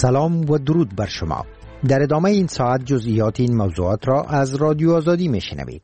سلام و درود بر شما. در ادامه این ساعت جزئیات این موضوعات را از رادیو آزادی میشنوید.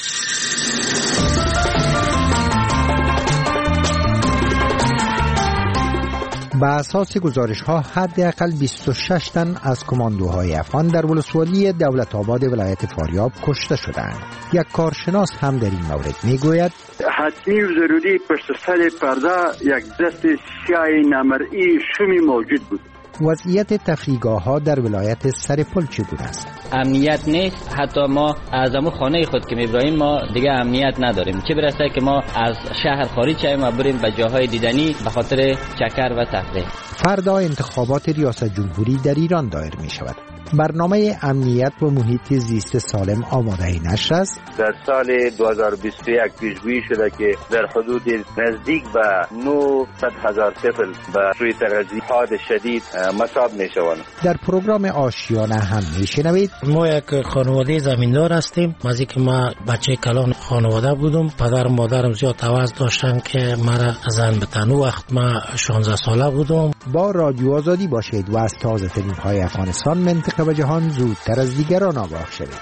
به اساس گزارش‌ها حداقل 26 تن از کماندوهای افغان در ولسوالی دولت آباد ولایت فاریاب کشته شدند. یک کارشناس هم در این مورد میگوید حتمی و ضروری پشت سر پرده یک دست سیاه نامرئی شومی موجود بود. وضعیت تفریحگاه‌ها در ولایت سرپل چگونه است؟ امنیت نیست. حتی ما از همون خانه خود که میبریم ما دیگه امنیت نداریم، چه برسه که ما از شهر خارج شویم و بریم به جاهای دیدنی به خاطر چکر و تفریح. فردا انتخابات ریاست جمهوری در ایران دایر می شود. برنامه امنیت و محیط زیست سالم آماده نشر است. در سال 2021 پیشگویی شده که در حدود نزدیک به 900,000 طفل به روی تغذیه حاد شدید مصاب می شوند. در پروگرام آشیانه هم می شنوید ما یک خانواده زمیندار هستیم. از اینکه ما بچه کلان خانواده بودم، پدر و مادرم زیاد عوض داشتن که مرا زن بتن. وقت ما 16 ساله بودم. با رادیو آزادی باشید و از تازه ترین های افغانستان، منطقه و جهان زودتر از دیگران آگاه شوید.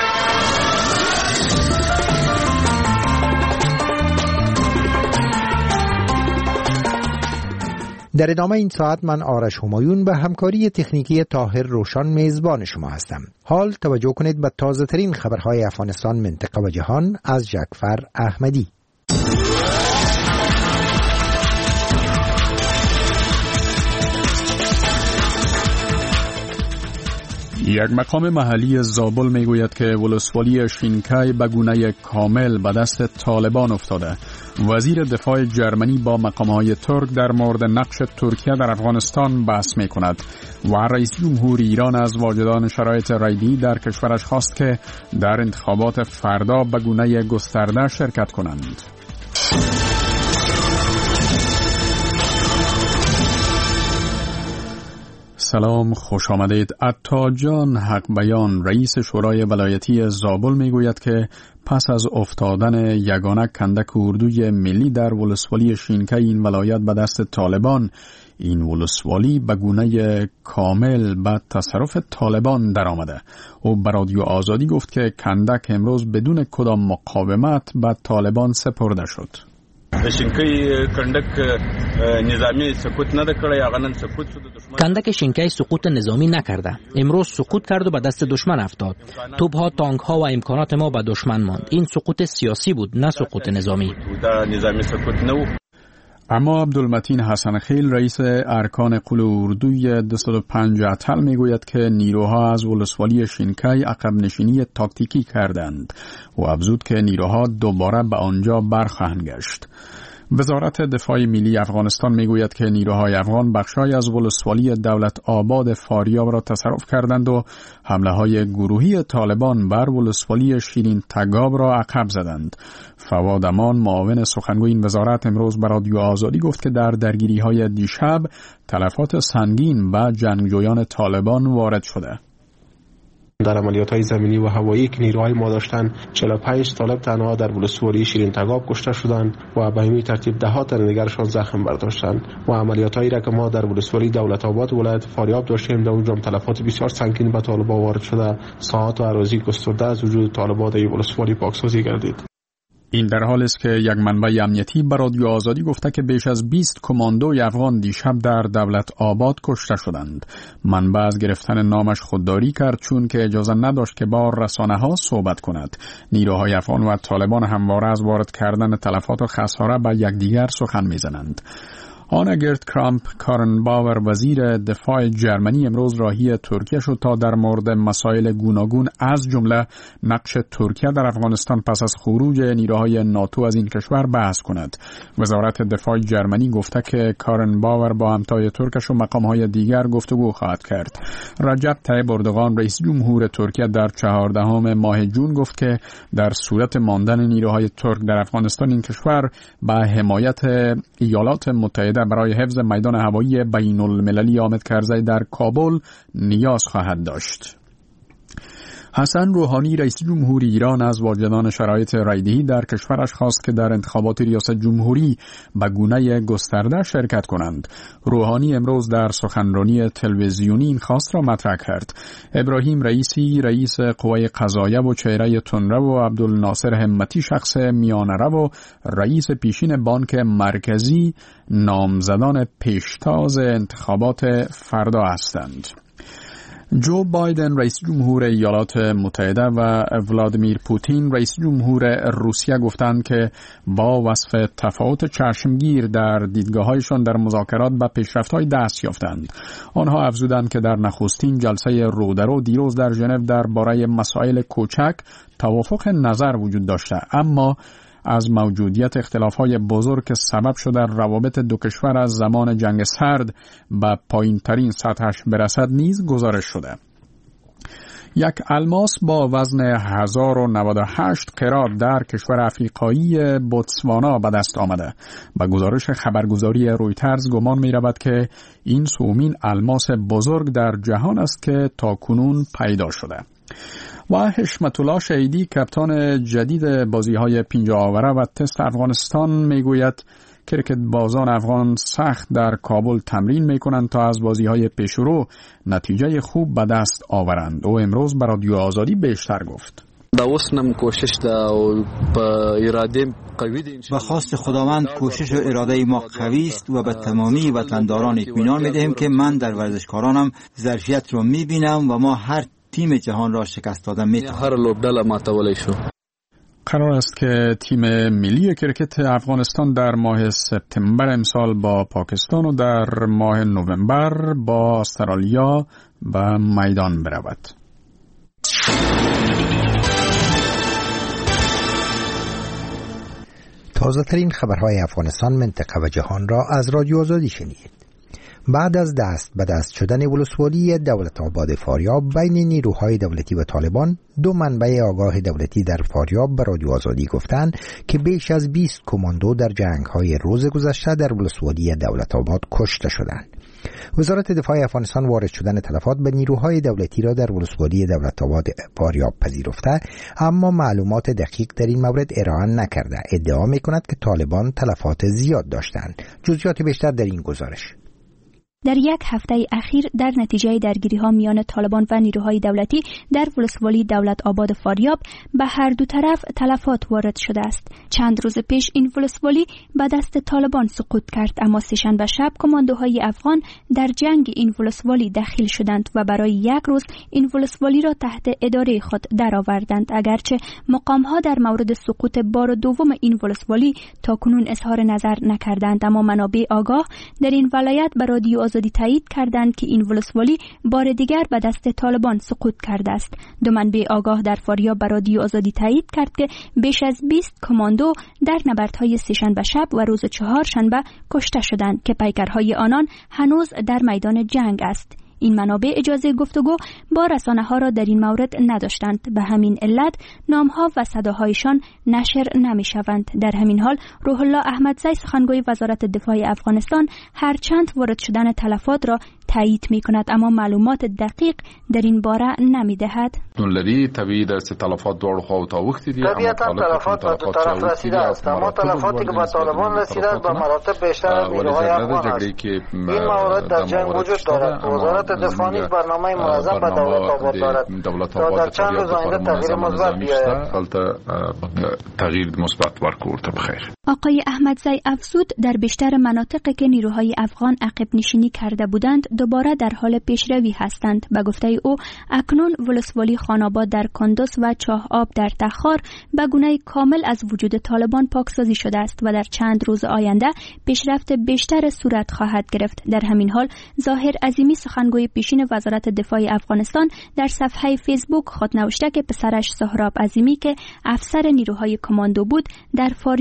در ادامه این ساعت من آرش همایون به همکاری تکنیکی طاهر روشن میزبان شما هستم. حال توجه کنید به تازه ترین خبرهای افغانستان، منطقه و جهان از جعفر احمدی. یک مقام محلی زابل میگوید که ولسوالی شینکای به گونه کامل به دست طالبان افتاده. وزیر دفاع جرمنی با مقامهای ترک در مورد نقش ترکیه در افغانستان بحث می کند و رئیس جمهور ایران از واجدان شرایط رایدی در کشورش خواست که در انتخابات فردا به گونه گسترده شرکت کنند. سلام، خوش آمدید. عطا جان حق بیان، رئیس شورای ولایتی زابل میگوید که پس از افتادن یگانه کندک اردوی ملی در ولسوالی شینکای این ولایت به دست طالبان، این ولسوالی به گونه کامل به تصرف طالبان در آمده. او به رادیو آزادی گفت که کندک امروز بدون کدام مقاومت به طالبان سپرده شد. کندک شینکای سقوط نظامی نکرده، امروز سقوط کرد و به دست دشمن افتاد. توپ‌ها، تانک‌ها و امکانات ما به دشمن ماند. این سقوط سیاسی بود، نه سقوط نظامی. اما عبدالمتین حسن خیل، رئیس ارکان قول اردوی 205 اتل میگوید که نیروها از ولسوالی شینکای عقب نشینی تاکتیکی کردند و افزود که نیروها دوباره به آنجا برخواهند گشت. وزارت دفاع ملی افغانستان میگوید که نیروهای افغان بخشای از ولسوالی دولت آباد فاریاب را تصرف کردند و حمله های گروهی طالبان بر ولسوالی شیرین تگاب را عقب زدند. فواد امان، معاون سخنگوی این وزارت، امروز به رادیو آزادی گفت که در درگیری های دیشب تلفات سنگین به جنگجویان طالبان وارد شده. در عملیات‌های زمینی و هوایی که نیروهای ما داشتن 45 طالب تنها در ولسوالی شیرین تگاب کشته شدند و به همین ترتیب ده‌ها تن دیگرشان زخم برداشتند و عملیات‌هایی را که ما در ولسوالی دولت آباد ولایت فاریاب داشتیم در اونجا تلفات بسیار سنگین به طالبان وارد شده. ساحات و اراضی گسترده از وجود طالبان در ولسوالی پاکسازی گردید. این در حال است که یک منبع امنیتی به رادیو آزادی گفته که بیش از 20 کماندوی افغان دیشب در دولت آباد کشته شدند. منبع از گرفتن نامش خودداری کرد چون که اجازه نداشت که با رسانه‌ها صحبت کند. نیروهای افغان و طالبان همواره از وارد کردن تلفات و خساره به یکدیگر سخن می‌زنند. آنا گرت کرامپ کارن باور، وزیر دفاع جرمنی، امروز راهی ترکیه شد تا در مورد مسائل گوناگون از جمله نقش ترکیه در افغانستان پس از خروج نیروهای ناتو از این کشور بحث کند. وزارت دفاع جرمنی گفته که کارن باور با همتای ترکش و مقامهای دیگر گفتگو خواهد کرد. رجب طیب اردوغان، رئیس جمهور ترکیه، در 14 ماه جون گفت که در صورت ماندن نیروهای ترک در افغانستان این کشور به حمایت ایالات متحده برای حفظ میدان هوایی بین المللی حامد کرزی در کابل نیاز خواهد داشت. حسن روحانی رئیس جمهوری ایران از واجدان شرایط رایدهی در کشورش خواست که در انتخابات ریاست جمهوری به گونه گسترده شرکت کنند. روحانی امروز در سخنرانی تلویزیونی این خواست را مطرح کرد. ابراهیم رئیسی رئیس قوه قضاییه و چهره تندرو و عبدالناصر همتی شخص میانه‌رو و رئیس پیشین بانک مرکزی نامزدان پیشتاز انتخابات فردا هستند. جو بایدن رئیس جمهور ایالات متحده و ولادیمیر پوتین رئیس جمهور روسیه گفتند که با وصف تفاوت چشمگیر در دیدگاه‌هایشان در مذاکرات به پیشرفت‌های دست یافتند. آنها افزودند که در نخستین جلسه رودرو دیروز در ژنو درباره مسائل کوچک توافق نظر وجود داشته، اما از موجودیت اختلاف‌های بزرگ که سبب شده روابط دو کشور از زمان جنگ سرد به پایین‌ترین سطحش برسد نیز گزارش شده. یک الماس با وزن 1098 قرات در کشور افریقایی بوتسوانا به دست آمده. به گزارش خبرگزاری رویترز گمان می رود که این سومین الماس بزرگ در جهان است که تاکنون پیدا شده. و حشمت الله شهیدی کپتان جدید بازی‌های پنجه آوره و تست افغانستان میگوید کرکت بازان افغان سخت در کابل تمرین میکنند تا از بازی‌های پیشرو نتیجه خوب به دست آورند. او امروز به رادیو آزادی بیشتر گفت. به خواست خداوند کوشش و اراده ما قوی است و به تمامی وطنداران اطمینان می‌دهیم که من در ورزشکارانم ظرفیت را می‌بینم و ما هر تیم جهان را شکست دادن می‌توانیم. قرار است که تیم ملی کرکت افغانستان در ماه سپتامبر امسال با پاکستان و در ماه نوامبر با استرالیا به میدان برود. تازه ترین خبرهای افغانستان، منطقه و جهان را از رادیو آزادی شنید. بعد از دست به دست شدن ولسوالی دولت آباد فاریاب بین نیروهای دولتی و طالبان، دو منبع آگاه دولتی در فاریاب به رادیو آزادی گفتند که بیش از 20 کماندو در جنگ‌های روز گذشته در ولسوالی دولت آباد کشته شدند. وزارت دفاع افغانستان وارد شدن تلفات به نیروهای دولتی را در ولسوالی دولت آباد فاریاب پذیرفته، اما معلومات دقیق در این مورد ارائه نکرده. ادعا می‌کند که طالبان تلفات زیاد داشتند. جزئیات بیشتر در این گزارش. در یک هفته اخیر در نتیجه درگیری‌ها میان طالبان و نیروهای دولتی در ولسوالی دولت آباد فاریاب به هر دو طرف تلفات وارد شده است. چند روز پیش این ولسوالی به دست طالبان سقوط کرد، اما سه‌شنبه شب کماندوهای افغان در جنگ این ولسوالی دخیل شدند و برای یک روز این ولسوالی را تحت اداره خود درآوردند. اگرچه مقام‌ها در مورد سقوط بار دوم این ولسوالی تاکنون اظهار نظر نکردند، اما منابع آگاه در این ولایت به رادیو آزادی تایید کردند که این ولسوالی بار دیگر به دست طالبان سقوط کرده است. دو منبع آگاه در فاریاب به رادیو آزادی تایید کرد که بیش از 20 کماندو در نبردهای سه‌شنبه شب و روز چهارشنبه کشته شدند که پیکرهای آنان هنوز در میدان جنگ است. این منابع اجازه گفتگو با رسانه‌ها را در این مورد نداشتند، به همین علت نام‌ها و صداهایشان نشر نمی‌شوند. در همین حال روح الله احمدزی سخنگوی وزارت دفاع افغانستان هرچند وارد شدن تلفات را تایید می‌کند، اما معلومات دقیق در این باره نمی‌دهد. طبیعی است تلفات دور خو تا وقتی دی طبیعتاً تلفات به دو طرف رسیده است، اما تلفاتی که به طالبان رسیده است به مراتب بیشتر از نیروهای افغان است. این موارد در جنگ وجود دارد. وزارت دفاع نیز برنامه منظم به دولت آباد دارد تا در چند روز آینده تغییر مثبت بیاید. تغییر مثبت ورکورته بخیر. آقای احمدزی افزود در بیشتر مناطقی که نیروهای افغان عقب نشینی کرده بودند دوباره در حال پیشروی هستند. به گفته او اکنون ولسوالی خاناباد در کندوز و چاه آب در تخار به گونه کامل از وجود طالبان پاکسازی شده است و در چند روز آینده پیشرفت بیشتر صورت خواهد گرفت. در همین حال ظاهر عظیمی سخنگوی پیشین وزارت دفاع افغانستان در صفحه فیسبوک خود نوشته که پسرش سهراب عظیمی که افسر نیروهای کماندو بود در فاریاب در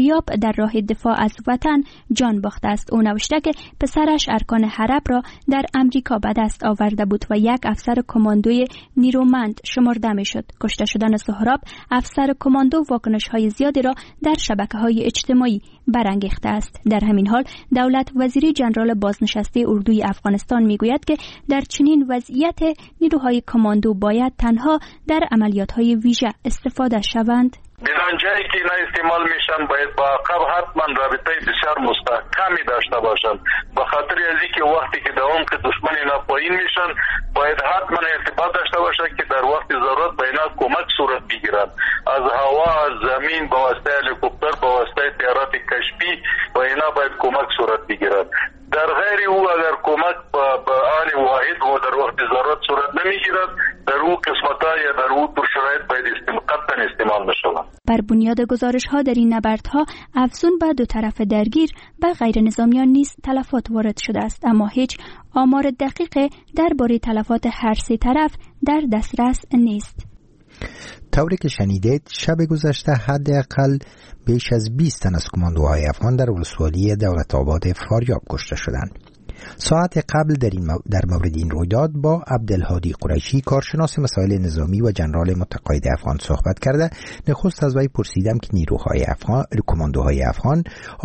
در راه دفاع از وطن جان باخته است. او نوشته که پسرش ارکان حرب را در امریکا به دست آورده بود و یک افسر کماندوی نیرومند شمرده میشد. کشته شدن سهراب افسر کماندو واکنش‌های زیادی را در شبکه‌های اجتماعی برانگیخته است. در همین حال دولت وزیری جنرال بازنشسته اردوی افغانستان میگوید که در چنین وضعیت نیروهای کماندو باید تنها در عملیات‌های ویژه استفاده شوند. بدان جایی که اینا استعمال میشن باید با عقب حتما رابطه بسیار مستحکمی داشته باشند، به خاطر از اینکه وقتی که در عمق دشمن اینا پایین میشن باید حتما ارتباط داشته باشند که در وقت ضرورت به اینا کمک صورت بگیرند، از هوا، از زمین، با واسطه هلیکوپتر، با واسطه طیارات کشفی و اینا باید کمک صورت بگیرند. در غیر او اگر کمک به آن واحد و در وقت ضرورت صورت نمیگیرد، در او قسمت‌ها یا در او طور شرایط باید قطعا استعمال نشود. بر بنیاد گزارش‌ها در این نبردها افزون به دو طرف درگیر به غیر نظامیان نیز تلفات وارد شده است، اما هیچ آمار دقیق درباره تلفات هر سه طرف در دسترس نیست. طوری که شنیدید شب گذشته حداقل بیش از 20 تن از کماندوهای افغان در ولسوالی دولت آباد فاریاب کشته شدند. ساعت قبل در مورد این رویداد با عبدالهادی قریشی کارشناس مسائل نظامی و جنرال متقاعد افغان صحبت کرده. نخست از وی پرسیدم که نیروهای افغان، کماندوهای افغان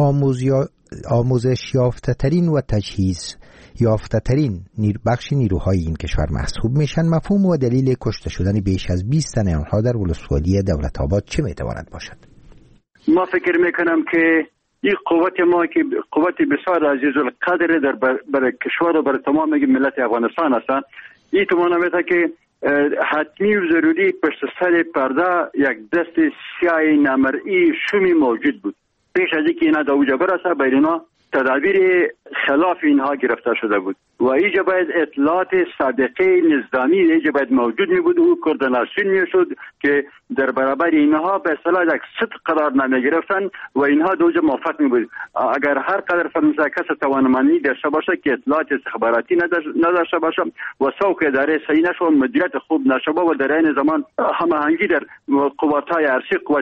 آموزش یافته ترین و تجهیز یافته ترین بخش نیروهای این کشور محسوب میشن. مفهوم و دلیل کشته شدن بیش از 20 تن آنها در ولسوالی دولت آباد چه میتواند باشد؟ ما فکر میکنم که این قوت ما که قوت بسیار عزیز القدر در برای کشور و برای تمام ملت افغانستان هستند. این تو معنی که حتمی و ضروری پشت سر پرده یک دست سیاه نامرئی شومی موجود بود. پیش از اینکه اینا دوجه برسه بیرنا تدابیر خلاف اینها گرفته شده بود و اینجا باید اطلاعات سابقه نظامی اینجا باید موجود می بود و کوردیناسیون می شد که در برابر اینها به اصطلاح یک صدق قرار نمی گرفتن و اینها دوجه موافق می بود. اگر هر قدر فرمزه کس توانمندی داشته باشه که اطلاعات استخباراتی نداشته باشه و سوق اداره صحیح نشو مدیریت خوب نشه و در این زمان هماهنگی در قوت‌های ارضی قوت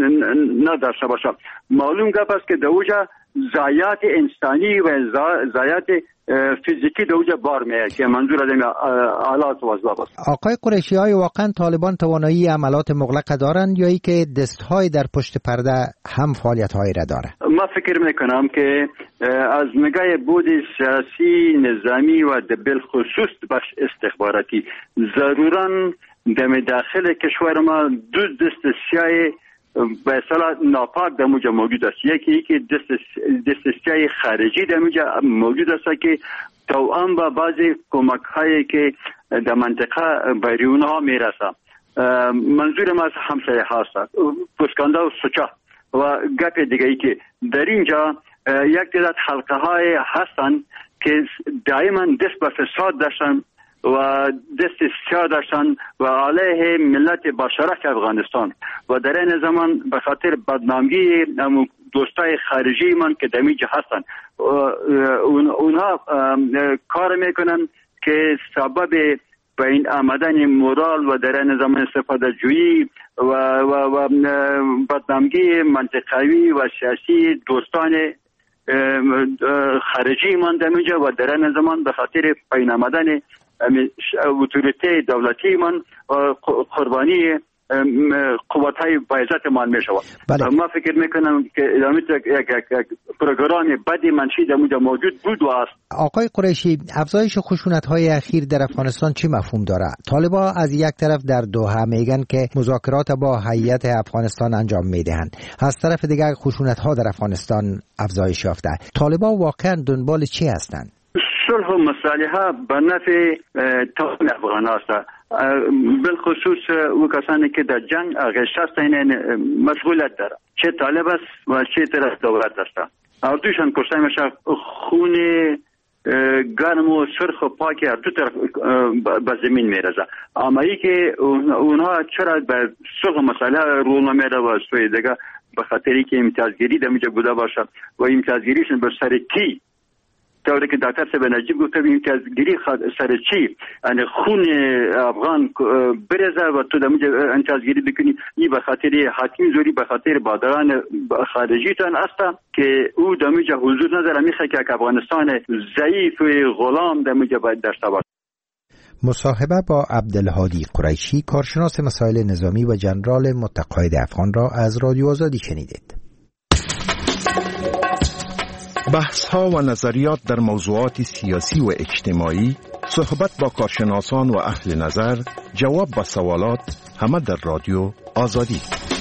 نداشته باشه، معلوم گپ است که دوجه ضایعات انسانی و ضایعات فیزیکی دوجه بار میاد که منظور از این آلات و اسباب است. آقای قریشی، های واقعا طالبان توانایی عملات مغلقه دارند یا ای که دستهای در پشت پرده هم فعالیت های را داره؟ ما فکر میکنم که از نگاه بود سیاسی نظامی و بالخصوص بخش استخباراتی ضرورا در داخل کشور ما دو دست سیاه به اصطلاح ناپاک در موجه موجود است. یکی دست سیاه خارجی در موجه موجود است که توأم با بعضی کمک هایی که در منطقه بیرون ها میرسه. منظور ما از همسایه هاست پسکانده و سوچا و گپ دیگه ای که در اینجا یک تعداد حلقه های هستن که دائما دست به فساد داشتن و دست سیاه داشتن و علیه ملت باشرف افغانستان و در این زمان به خاطر بدنامی دوستای خارجی من که دمیجه هستن اونها کار میکنن که سبب به این آمدن مورال و در این زمان استفاده جویی و بدنامی منطقوی و سیاسی دوستان خارجی من دمیجه و در این زمان به خاطر پایین آمدن اتوریته دولتی من قربانی قوت‌های باعثت مال میشود. ما فکر میکنم که ادامه یک پروگرام بدی منشی در موجود بود و است. آقای قریشی، افزایش خشونت‌های اخیر در افغانستان چی مفهوم داره؟ طالبان از یک طرف در دوحه میگن که مذاکرات با هیئت افغانستان انجام میدهند، از طرف دیگر خشونت‌ها در افغانستان افزایش یافته. طالبان واقعا دنبال چی هستند؟ صلح و مصالحه به نفع تمام افغان است، بالخصوص او کسانی که در جنگ غشت این مسئولیت داره، چه طالب است و چه طرف دولت است. هر دوشان کشته میشه، خون گرم و سرخ و پاک هر دو طرف به زمین میرزه. اما ای که اونها چرا به صلح و مصالحه رو نمیره و سوی دیگه به خاطری که امتیازگیری در میجا بوده باشه و امتیازگیریشون به سر کی طوری که دکتر صاحب نجیب گفته بیم که از گیری سر چی یعنی خون افغان برزه و تو دموج انت از گیری بکنی این به خاطر حتمی زوری به خاطر بادران خارجی تان است که او دموج حضور نداره میخواه که افغانستان ضعیف غلام دموج باید داشته باشه. مصاحبه با عبدالهادی قریشی کارشناس مسائل نظامی و ژنرال متقاعد افغان را از رادیو آزادی شنیدید. بحث‌ها و نظریات در موضوعات سیاسی و اجتماعی، صحبت با کارشناسان و اهل نظر، جواب به سوالات، همه در رادیو آزادی.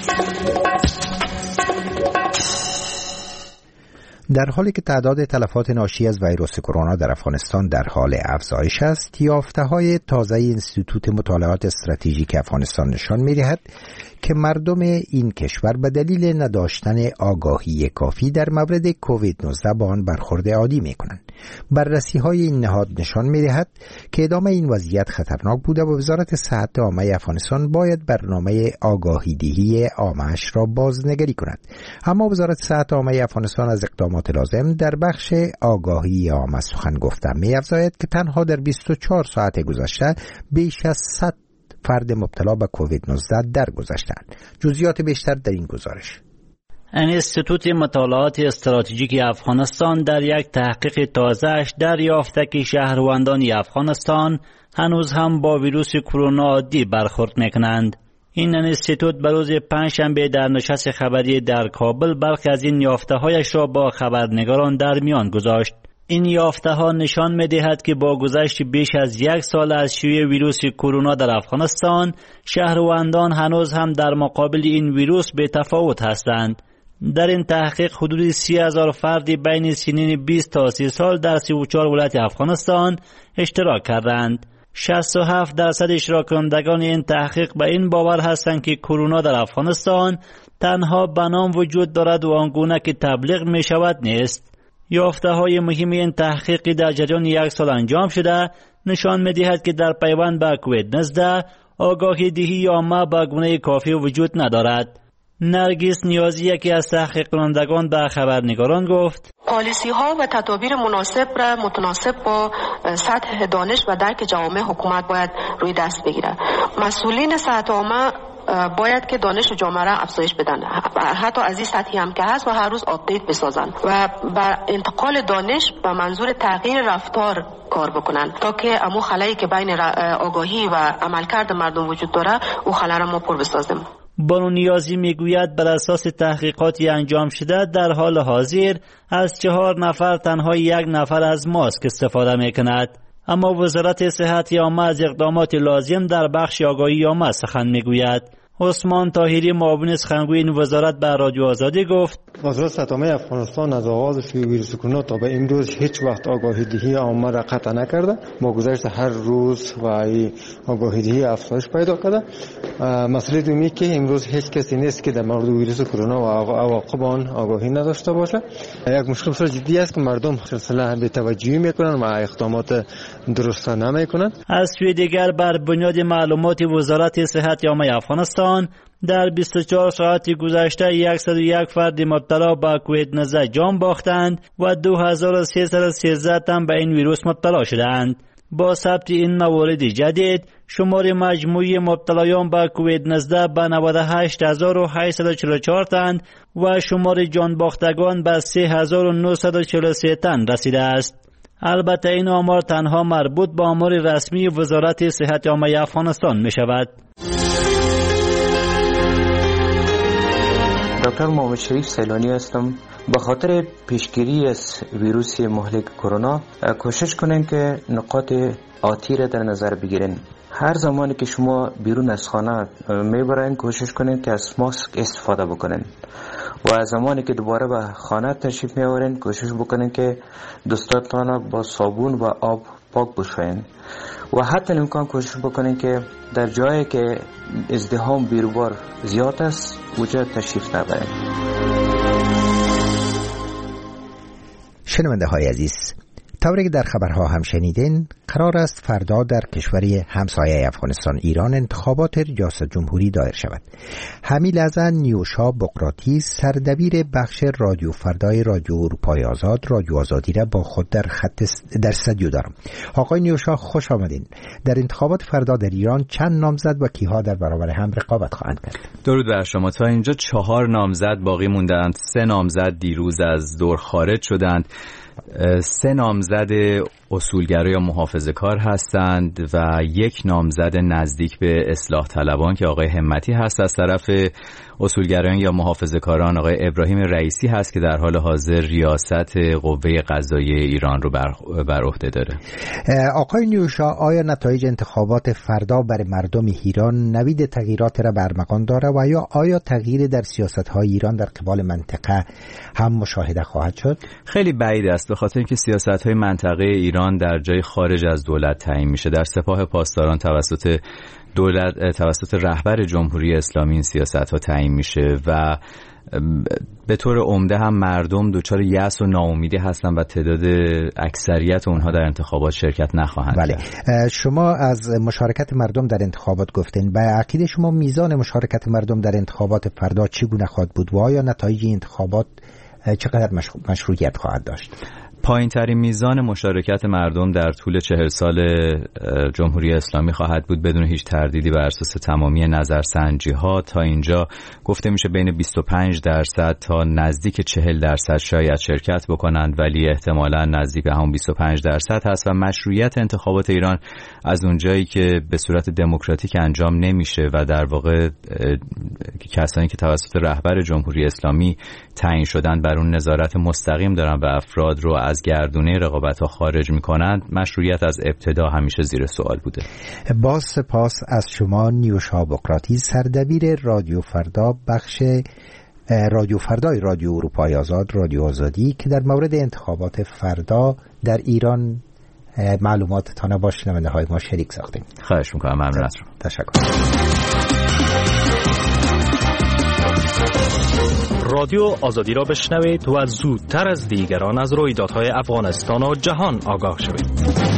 در حالی که تعداد تلفات ناشی از ویروس کرونا در افغانستان در حال افزایش است، یافته‌های تازه انستیتوت مطالعات استراتژیک افغانستان نشان می‌دهد که مردم این کشور به دلیل نداشتن آگاهی کافی در مورد کووید 19 با آن برخورد عادی می‌کنند. بررسی‌های این نهاد نشان می‌دهد که ادامه این وضعیت خطرناک بوده و وزارت صحت عامه افغانستان باید برنامه آگاهی‌دهی عامه‌اش را بازنگری کند. اما وزارت صحت عامه افغانستان از اقدامات لازم در بخش آگاهی عامه سخن گفته می‌افزاید که تنها در 24 ساعت گذشته بیش از 100 فرد مبتلا به کووید 19 درگذشتند. جزئیات بیشتر در این گزارش. انستیتوت مطالعات استراتژیک افغانستان در یک تحقیق تازه‌اش دریافته که شهروندان افغانستان هنوز هم با ویروس کرونا عادی برخورد می‌کنند. این انستیتوت به روز پنجشنبه در نشست خبری در کابل برخی از این یافته‌هایش را با خبرنگاران در میان گذاشت. این یافته‌ها نشان می‌دهد که با گذشت بیش از یک سال از شیوع ویروس کرونا در افغانستان، شهروندان هنوز هم در مقابل این ویروس بی‌تفاوت هستند. در این تحقیق حدود 30,000 فردی بین سنین 20 تا 30 سال در 34 ولایت افغانستان اشتراک کردند. 67% اشتراک کنندگان این تحقیق به این باور هستند که کرونا در افغانستان تنها به نام وجود دارد و آنگونه که تبلیغ می شود نیست. یافته‌های مهم این تحقیقی در جریان یک سال انجام شده نشان می دهد که در پیوند به کووید 19 آگاهی دهی عامه به گونه کافی وجود ندارد. نرگس نیازی یکی از تحقیق کنندگان به خبرنگاران گفت: پالیسی ها و تدابیر مناسب را متناسب با سطح دانش و درک جوامع حکومت باید روی دست بگیرد. مسئولین صحت عامه باید که دانش جامعه را افزایش بدن، حتی از این سطحی هم که هست و هر روز آپدیت بسازن و بر انتقال دانش به منظور تغییر رفتار کار بکنن تا که امو خلایی که بین آگاهی و عملکرد مردم وجود داره او خلا را ما پر بسازیم. بانو نیازی میگوید بر اساس تحقیقاتی انجام شده در حال حاضر از 4 نفر تنها 1 نفر از ماسک استفاده میکند. اما وزارت صحت عامه از اقدامات لازم در بخش آگاهی عامه سخن میگوید. عثمان طاهری معاون سخنگوی این وزارت به رادیو آزادی گفت: وزارت صحت عامه افغانستان از آغاز شیوع ویروس کرونا تا به امروز هیچ وقت آگاهی دهی عامه را قطع نکرده. با گذشت هر روز و آگاهی دهی افزایش پیدا کرده. مسئله دومی که امروز هیچ کسی نیست که در مورد ویروس کرونا و عواقب آن آگاهی نداشته باشه. یک مشکل بسیار جدی است که مردم سلسله بی‌توجهی میکنن و اقدامات درست نمیکنن. از سوی دیگر بر بنیاد معلومات وزارت صحت عامه افغانستان در 24 ساعت گذشته 101 فرد مبتلا به کووید 19 جان باختند و 2313 تن به این ویروس مبتلا شدند. با ثبت این موارد جدید شمار مجموعی مبتلایان به کووید 19 به 98844 تن و شمار جان باختگان به 3943 تن رسیده است. البته این آمار تنها مربوط به آمار رسمی وزارت صحت عامه افغانستان می شود. دکتر محمد شریف سیلانی هستم. به خاطر پیشگیری از ویروس مهلک کرونا کوشش کنین که نقاط آتی را در نظر بگیرین. هر زمانی که شما بیرون از خانه میبرین کوشش کنین که از ماسک استفاده بکنین و از زمانی که دوباره به خانه تشریف میآورین کوشش بکنین که دستاتان با صابون و آب پاک بشوین و حتی امکان کوشش بکنین که در جایی که ازدحام بیروبار زیاد است اونجا تشریف نبرین. شنونده های عزیز، طوری که در خبرها هم شنیدین، قرار است فردا در کشور همسایه افغانستان ایران انتخابات ریاست جمهوری دایر شود. همین لحظه نیوشا بقراطی سردبیر بخش رادیو فردای رادیو اروپای آزاد رادیو آزادی را با خود در استودیو دارم. آقای نیوشا خوش آمدین. در انتخابات فردا در ایران چند نامزد و کیها در برابر هم رقابت خواهند کرد؟ درود بر شما. تا اینجا 4 نامزد باقی موندند. 3 نامزد دیروز از دور خارج شدند. 3 نامزد اصولگرا یا محافظه‌کار هستند و 1 نامزد نزدیک به اصلاح طلبان که آقای همتی هست. از طرف اصولگرایان یا محافظه‌کاران آقای ابراهیم رئیسی هست که در حال حاضر ریاست قوه قضاییه ایران رو بر عهده داره. آقای نیوشا، آیا نتایج انتخابات فردا برای مردم ایران نوید تغییرات را برمغان داره و آیا تغییر در سیاست‌های ایران در قبال منطقه هم مشاهده خواهد شد؟ خیلی بعید است، به خاطر اینکه سیاست‌های منطقه ایران در جای خارج از دولت تعیین میشه. در سپاه پاسداران توسط رهبر جمهوری اسلامی این سیاست‌ها تعیین میشه و به طور عمده هم مردم دچار یأس و ناامیدی هستن و تعداد اکثریت اونها در انتخابات شرکت نخواهند کرد. شما از مشارکت مردم در انتخابات گفتین. به عقیده شما میزان مشارکت مردم در انتخابات فردا چگونه خواهد بود و آیا نتایج انتخابات چقدر مشروعیت خواهد داشت؟ پایین ترین میزان مشارکت مردم در طول 40 سال جمهوری اسلامی خواهد بود بدون هیچ تردیدی بر اساس تمامی نظرسنجی ها. تا اینجا گفته میشه بین 25% تا نزدیک 40% شاید شرکت بکنند، ولی احتمالاً نزدیک به همون 25% هست و مشروعیت انتخابات ایران از اونجایی که به صورت دموکراتیک انجام نمیشه و در واقع کسانی که توسط رهبر جمهوری اسلامی تعیین شدن بر اون نظارت مستقیم دارن و افراد رو از گردونه رقابت‌ها خارج می‌کنند، مشروعیت از ابتدا همیشه زیر سوال بوده. باز سپاس از شما نیوشا بقراطی، سردبیر رادیو فردا بخش رادیو فردای رادیو اروپای آزاد رادیو آزادی که در مورد انتخابات فردا در ایران معلوماتتان با شنونده‌های ما شریک ساختیم. خواهش می‌کنم. ممنون از شما. تشکر. رادیو آزادی را بشنوید و زودتر از دیگران از رویدادهای افغانستان و جهان آگاه شوید.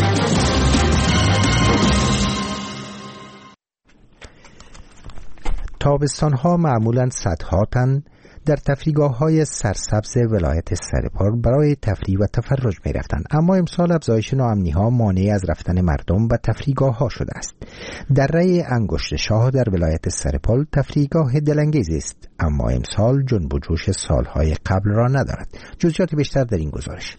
تابستان‌ها معمولاً صدها تن در تفریحگاه‌های سرسبز ولایت سرپال برای تفریح و تفرج می‌رفتند، اما امسال افزایش ناامنی‌ها مانع از رفتن مردم و تفریحگاه‌ها شده است. دره انگشت شاه در ولایت سرپال تفریحگاه دلانگیز است، اما امسال جنب و جوش سال‌های قبل را ندارد. جزئیات بیشتر در این گزارش.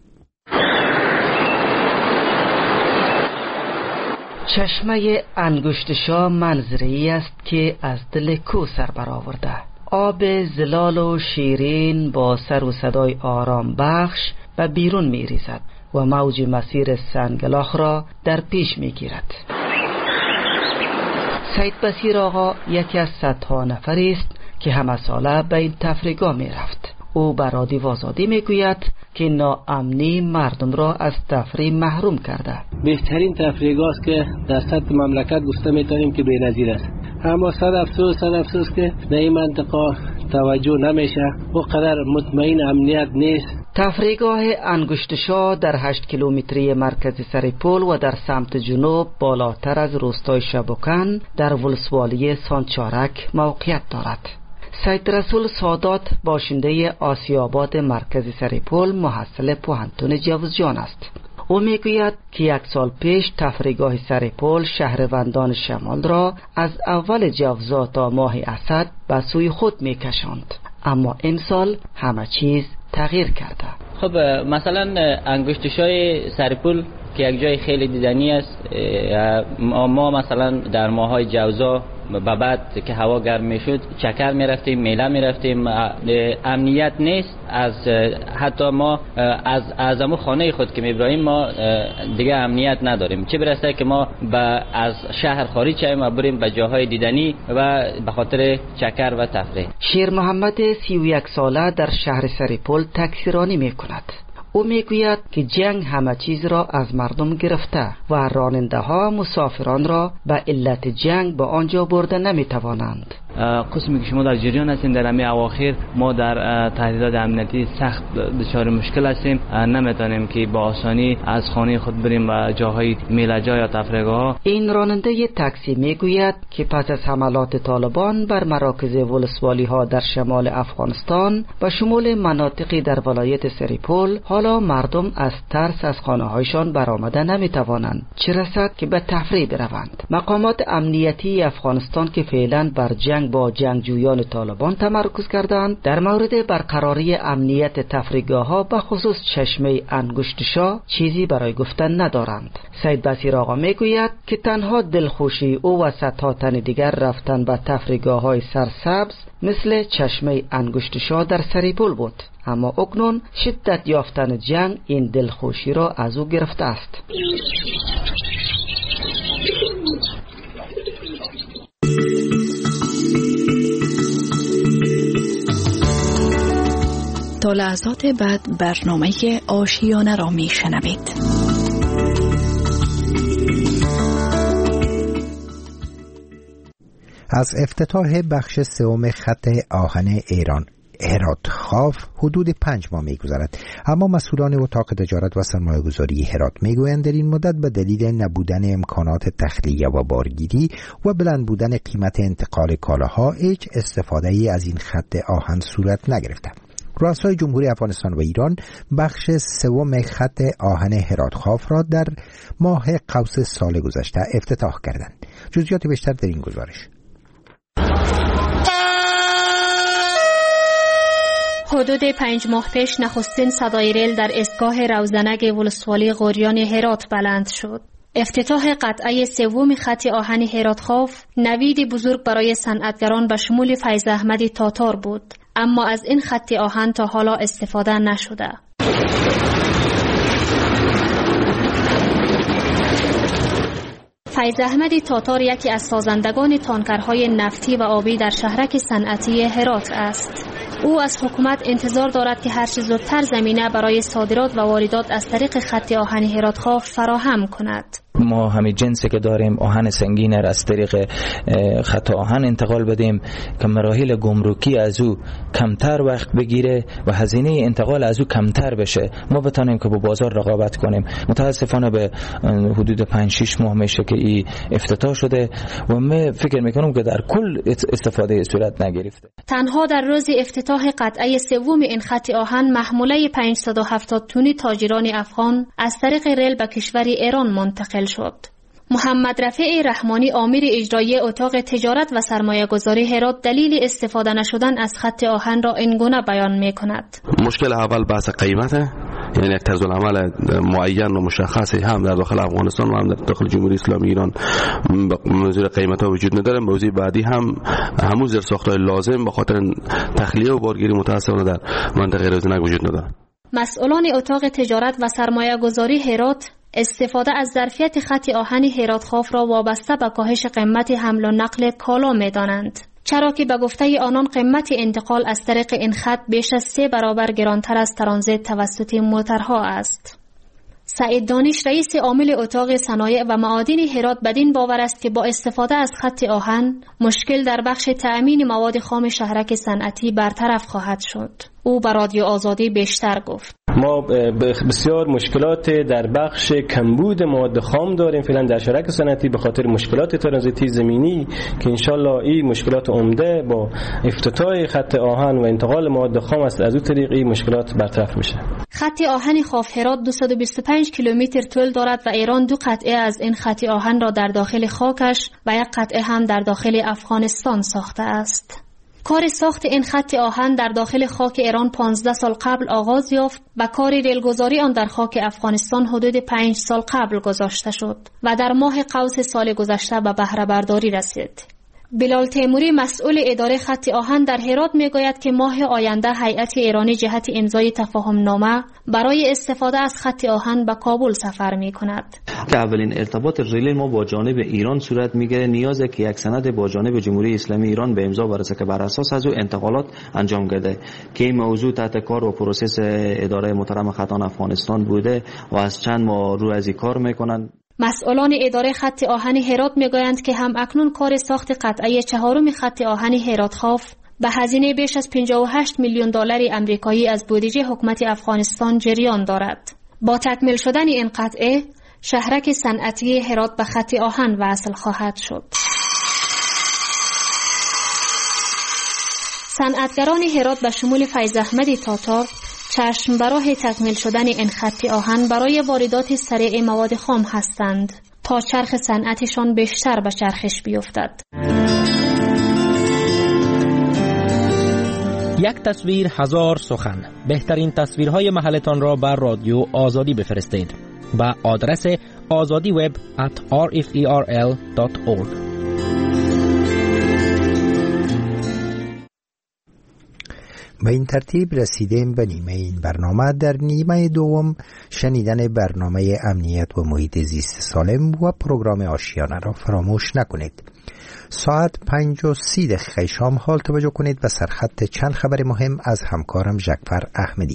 چشمه انگشت شاه منظره‌ای است که از دل کوه سر برآورده. آب زلال و شیرین با سر و صدای آرام بخش و بیرون می ریزد و موج مسیر سنگلاخ را در پیش می گیرد. سید بصیر آقا یکی از صدها نفری است که همه ساله به این تفریحگاه می رفت. او بر رادیو آزادی می گوید که ناامنی مردم را از تفریح محروم کرده. بهترین تفریحگاه است که در سطح مملکت گفته می توانیم که بی‌نظیر است، اما صد افسوس که در این منطقه توجه نمیشه و قدر مطمئن امنیت نیست. تفریحگاه انگشت شاه در 8 کیلومتری مرکز سرپل و در سمت جنوب بالاتر از روستای شبوکن در ولسوالی سانچارک موقعیت دارد. سید رسول سادات باشنده آسیاباد مرکز سرپل محصل پوهنتون جوزجان است. او میگوید که 1 سال پیش تفریحگاه سرپل شهروندان شمال را از اول جوزا تا ماه اسد به سوی خود میکشاند، اما این سال همه چیز تغییر کرده. خب مثلا انگشت شاه سرپل که یک جای خیلی دیدنی است، ما مثلا در ماهای جوزا به بعد که هوا گرم میشد چکر میرفتیم، میله میرفتیم، امنیت نیست. از حتی ما از همون خانه خود که میبراییم ما دیگه امنیت نداریم، چه برسه که ما از شهر خارج شویم و بریم به جاهای دیدنی و به خاطر چکر و تفریح. شیر محمد 31 ساله در شهر سرپل تاکسیرانی میکند. او میگوید که جنگ همه چیز را از مردم گرفته و راننده ها مسافران را به علت جنگ به آنجا برده نمیتوانند. قسمی که شما در جریان هستین در همین اواخر ما در تهدیدات امنیتی سخت دچار مشکل هستیم، نمیتونیم که با آسانی از خانه خود بریم و جاهای میله‌جا یا تفریحگاه‌ها. این راننده تاکسی میگوید که پس از حملات طالبان بر مراکز ولسوالی ها در شمال افغانستان و شمول مناطقی در ولایت سریپول حالا مردم از ترس از خانه هایشان برآمده نمیتوانند، چه رسد که به تفریح بروند. مقامات امنیتی افغانستان که فعلا بر جنگ با جنگجویان طالبان تمرکز کردند در مورد برقراری امنیت تفریحگاه‌ها به خصوص چشمه انگشتشا چیزی برای گفتن ندارند. سید بصیر آقا میگوید که تنها دلخوشی او و صدها تن دیگر رفتن به تفریحگاه‌های سرسبز مثل چشمه انگشتشا در سریپول بود، اما اکنون شدت یافتن جنگ این دلخوشی را از او گرفته است. تا لحظات بعد برنامه آشیانه را می شنوید. از افتتاح بخش سوم خط آهن ایران هرات خاف حدود 5 ماه می‌گذرد، اما مسئولان اتاق تجارت و سرمایه‌گذاری هرات می‌گویند در این مدت به دلیل نبودن امکانات تخلیه و بارگیری و بلند بودن قیمت انتقال کالاها هیچ استفاده‌ای از این خط آهن صورت نگرفته. رؤسای جمهوری افغانستان و ایران بخش سوم خط آهن هرات خاف را در ماه قوس سال گذشته افتتاح کردند. جزئیات بیشتر در این گزارش. حدود 5 ماه پیش نخستین صدای ریل در ایستگاه روزنگ ولسوالی غوریان هرات بلند شد. افتتاح قطعه سوم خط آهن هرات خاف نویدی بزرگ برای صنعتگران به شمول فیض احمد تاتار بود، اما از این خط آهن تا حالا استفاده نشده. فیض احمد تاتار یکی از سازندگان تانکرهای نفتی و آبی در شهرک صنعتی هرات است. او از حکومت انتظار دارد که هر چه زودتر زمینه برای صادرات و واردات از طریق خط آهن هرات خاف فراهم کند. ما همین جنسی که داریم آهن سنگین را از طریق خط آهن انتقال بدیم که مراحل گمرکی از او کمتر وقت بگیره و هزینه انتقال از او کمتر بشه، ما بتونیم که با بازار رقابت کنیم. متاسفانه به حدود 5-6 ماه میشه که این افتتاح شده و من فکر میکنم که در کل استفاده صورت نگرفته. تنها در روز افتتاح قطعه سوم این خط آهن محموله 570 تونی تاجران افغان از طریق ریل به کشور ایران منتقل شد. محمد رفیع رحمانی آمیر اجرایی اتاق تجارت و سرمایه گذاری هرات دلیل استفاده نشدن از خط آهن را اینگونه بیان می کند. مشکل اول بحث قیمته، یعنی یک طرز العمل معین و مشخصی هم در داخل افغانستان و هم در داخل جمهوری اسلامی ایران موضوع قیمت ها وجود نداره. موضوع بعدی هم همون زیرساخت‌های لازم به خاطر تخلیه و بارگیری متأسفانه در منطقه روزنگ وجود نداره. مسئولان اتاق تجارت و سرمایه گذاری هرات استفاده از ظرفیت خط آهن هرات خاف را وابسته به کاهش قیمت حمل و نقل کالا می دانند، چرا که به گفته آنان قیمت انتقال از طریق این خط بیش از 3 برابر گرانتر از ترانزیت توسط موترها است. سعید دانش رئیس عامل اتاق صنایع و معادن هرات بدین باور است که با استفاده از خط آهن مشکل در بخش تأمین مواد خام شهرک صنعتی برطرف خواهد شد. او به رادیو آزادی بیشتر گفت. ما بسیار مشکلات در بخش کمبود مواد خام داریم فعلا در شهرک صنعتی به خاطر مشکلات ترانزیتی زمینی که انشالله این مشکلات عمده با افتتاح خط آهن و انتقال مواد خام است، از اون طریق این مشکلات برطرف میشه. خط آهن خاف هرات 225 کیلومتر طول دارد و ایران 2 قطعه از این خط آهن را در داخل خاکش و 1 قطعه هم در داخل افغانستان ساخته است. کار ساخت این خط آهن در داخل خاک ایران 15 سال قبل آغاز یافت و کار ریلگذاری آن در خاک افغانستان حدود 5 سال قبل گذاشته شد و در ماه قوس سال گذشته به بهره برداری رسید. بلال تیموری مسئول اداره خط آهن در هرات میگوید که ماه آینده هیئت ایرانی جهت امضای تفاهم نامه برای استفاده از خط آهن به کابل سفر می کند. اولین ارتباط ریلی ما با جانب ایران صورت میگیره، نیازه که یک سند با جانب جمهوری اسلامی ایران به امضا برسه که بر اساس از او انتقالات انجام گرده که این موضوع تحت کار و پروسس اداره محترم خطان افغانستان بوده و از چند ماه رو از این کار میکنن. مسئولان اداره خط آهن هرات میگویند که هم اکنون کار ساخت قطعه 4 خط آهن هرات خاف به هزینه بیش از 58 میلیون دلار آمریکایی از بودجه حکومت افغانستان جریان دارد. با تکمیل شدن این قطعه، شهرک صنعتی هرات به خط آهن وصل خواهد شد. صنعتگران هرات به شمول فیض احمد تاتار چشم براه تکمیل شدن این خط آهن برای واردات سریع مواد خام هستند تا چرخ صنعتشان بیشتر به چرخش بیفتد. یک تصویر هزار سخن. بهترین تصویرهای محلتان را بر رادیو آزادی بفرستید به آدرس azadiweb@rferl.org. به این ترتیب رسیدیم به نیمه این برنامه. در نیمه دوم شنیدن برنامه امنیت و محیط زیست سالم و پروگرام آشیانه را فراموش نکنید. ساعت 5:30 شام حال توجه کنید به سرخط چند خبر مهم از همکارم جعفر احمدی.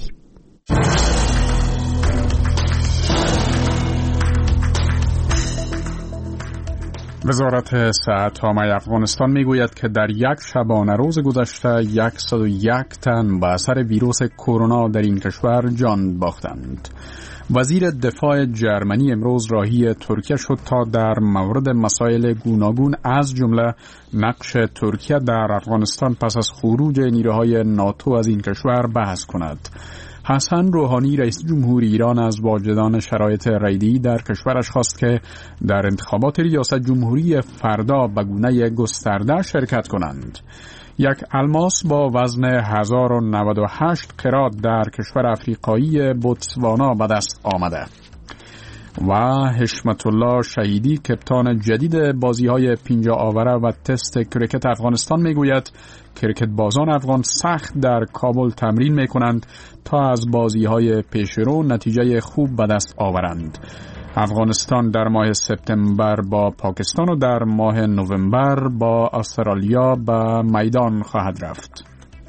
وزارت صحت عامه افغانستان میگوید که در یک شبانه روز گذشته 101 تن به اثر ویروس کرونا در این کشور جان باختند. وزیر دفاع جرمنی امروز راهی ترکیه شد تا در مورد مسائل گوناگون از جمله نقش ترکیه در افغانستان پس از خروج نیروهای ناتو از این کشور بحث کند. حسن روحانی رئیس جمهور ایران از واجدان شرایط رییدی در کشورش خواست که در انتخابات ریاست جمهوری فردا به گونه گسترده شرکت کنند. یک الماس با وزن 1098 قرات در کشور افریقایی بوتسوانا به دست آمده. و حشمت الله شهیدی کپتان جدید بازی‌های پینجا آوره و تست کرکت افغانستان میگوید کرکت بازان افغان سخت در کابل تمرین میکنند تا از بازی‌های پیشرو نتیجه خوب به دست آورند. افغانستان در ماه سپتامبر با پاکستان و در ماه نوامبر با استرالیا به میدان خواهد رفت.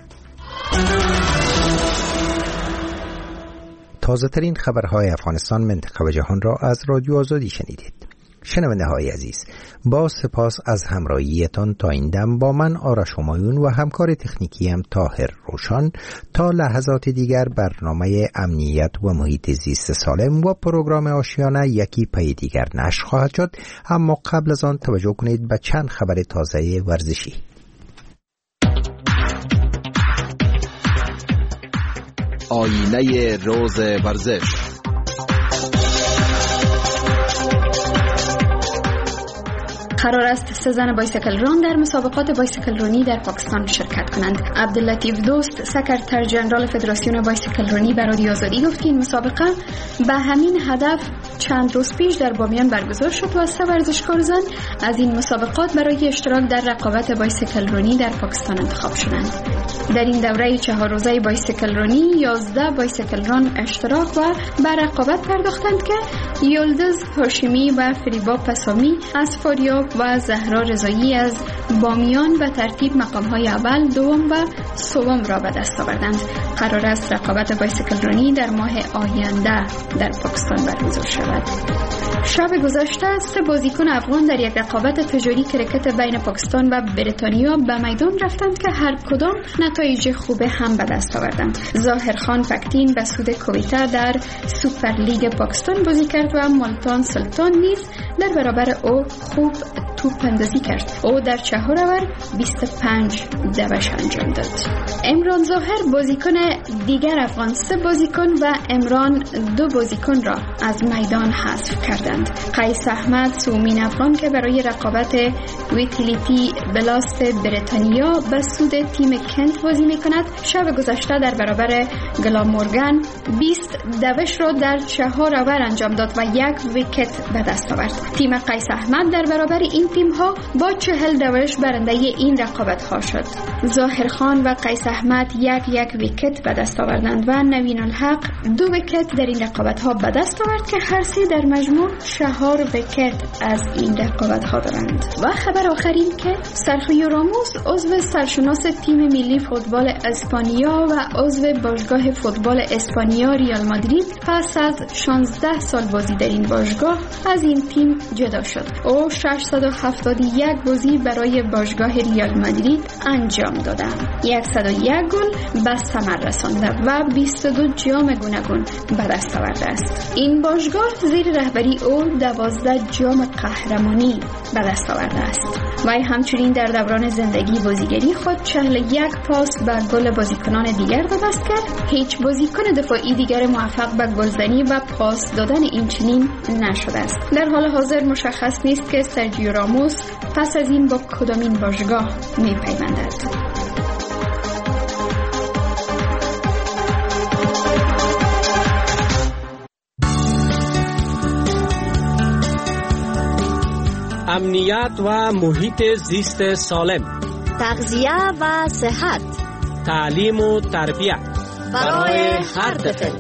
تازه ترین خبرهای افغانستان، منطقه و جهان را از رادیو آزادی شنیدید. شنونده های عزیز، با سپاس از همراهیتان تا این دم با من آرش همایون و همکار تکنیکی هم طاهر روشان. تا لحظات دیگر برنامه امنیت و محیط زیست سالم و پروگرام آشیانه یکی پی دیگر نشر خواهد شد، اما قبل از آن توجه کنید به چند خبر تازه ورزشی. آینه روز ورزش. قرار است 3 زن بایسکل ران در مسابقات بایسکل رانی در پاکستان شرکت کنند. عبداللطیف دوست، سکرتر جنرال فدراسیون بایسکل رانی، به رادیو آزادی گفت که این مسابقه به همین هدف چند روز پیش در بامیان برگزار شد و 3 ورزشکار زن از این مسابقات برای اشتراک در رقابت بایسکل رانی در پاکستان انتخاب شدند. در این دوره 4 روزه بایسکل رانی 11 بایسکل ران اشتراک و به رقابت پرداختند که یلدز هاشمی و فریبا پسامی از فاریاب و زهرا رضایی از بامیان به ترتیب مقام‌های اول، دوم و سوم را به دست آوردند. قرار است رقابت بایسکل رانی در ماه آینده در پاکستان برگزار شود. شب گذشته 3 بازیکن افغان در یک رقابت تجاری کرکت بین پاکستان و بریتانیا به میدان رفتند که هر کدام نتایج خوب هم به دست آوردند. ظاهرخان پکتین به سود کویته در سوپر لیگ پاکستان بازی کرد و ملتان سلطان نیز در برابر او خوب توپ اندازی کرد. او در 4 اور 25 دوش انجام داد. امران ظاهر بازیکن دیگر افغان 3 بازیکن و امران 2 بازیکن را از میدان حذف کردند. قیس احمد سومین افغان که برای رقابت ویتیلیتی بلاست بریتانیا به سود تیم کنت بازی میکند، شب گذشته در برابر گلامورگان 20 دوش را در 4 اور انجام داد و 1 ویکت به دست آورد. تیم قیس احمد در برابر این تیم ها با 40 دورش برنده این رقابت ها شد. ظاهر خان و قیس احمد یک ویکت به دست آوردند و نوین الحق 2 ویکت در این رقابت ها به دست آورد که هر سه در مجموع 4 ویکت از این رقابت ها دارند. و خبر آخرین که سرخیو راموس عضو سرشناس تیم ملی فوتبال اسپانیا و عضو باشگاه فوتبال اسپانیا ریال مادرید پس از 16 سال بازی در این باشگاه از این تیم جدا شد. او 671 بازی برای باشگاه ریال مادرید انجام داده، 101 گل به ثمر رسانده و 22 جام گوناگون به دست آورده است. این باشگاه زیر رهبری او 12 جام قهرمانی به دست آورده است. وی همچنین در دوران زندگی بازیگری خود 41 پاس به گل بازیکنان دیگر داده است که هیچ بازیکن دفاعی دیگر موفق به گلزنی و پاس دادن این چنین نشده است. در حال حاضر مشخص نیست که سرجیو راموس پس از این با کدامین باشگاه می‌پیوندد. امنیت و محیط زیست سالم، تغذیه و صحت، تعلیم و تربیت برای هر طفل.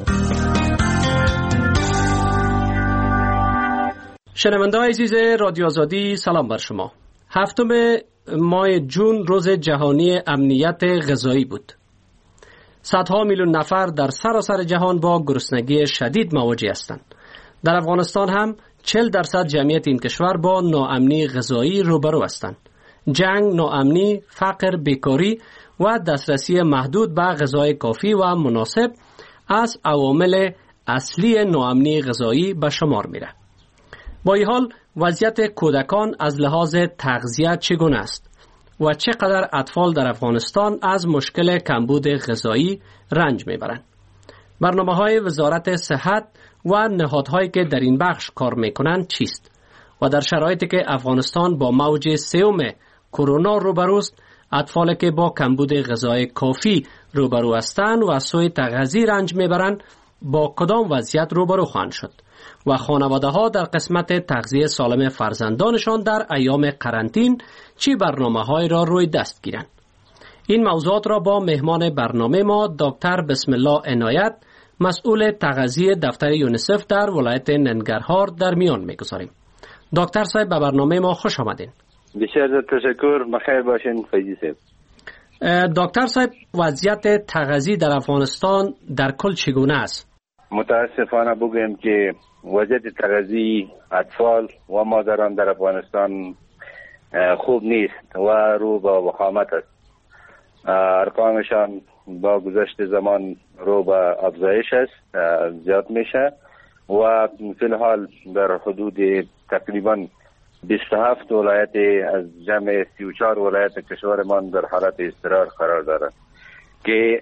شنونده‌های عزیز رادیو آزادی، سلام بر شما. 7 ماه جون روز جهانی امنیت غذایی بود. صدها میلیون نفر در سراسر جهان با گرسنگی شدید مواجه هستند. در افغانستان هم 40% جمعیت این کشور با ناامنی غذایی روبرو هستند. جنگ، ناامنی، فقر، بیکاری و دسترسی محدود به غذای کافی و مناسب از عوامل اصلی ناامنی غذایی به شمار میره. با این حال وضعیت کودکان از لحاظ تغذیه چگونه است و چقدر اطفال در افغانستان از مشکل کمبود غذایی رنج میبرند؟ برنامه‌های وزارت صحت و نهادهایی که در این بخش کار میکنند چیست؟ و در شرایطی که افغانستان با موج 3 کرونا روبروست، اطفالی که با کمبود غذای کافی روبرو هستند و سوء تغذیه رنج میبرند با کدام وضعیت روبرو خواهند شد؟ و خانواده ها در قسمت تغذیه سالم فرزندانشان در ایام قرنطین چی برنامه‌های را روی دست گیرند؟ این موضوعات را با مهمان برنامه ما دکتر بسم الله عنایت، مسئول تغذیه دفتر یونیسف در ولایت ننگرهار در میان میگذاریم. دکتر صاحب به برنامه ما خوش آمدین. بسیار تشکر، بخیر باشین فیضی صاحب. دکتر صاحب، وضعیت تغذیه در افغانستان در کل چگونه است؟ متاسفانه بگویم که وضعیت تغذیه اطفال و مادران در افغانستان خوب نیست و رو به وخامت است. ارقامشان با گذشت زمان رو به افزایش است، زیاد میشه و فی الحال در حدود تقریبا 27 ولایت از جمع 34 ولایت کشورمان در حالت اضطرار قرار دارند که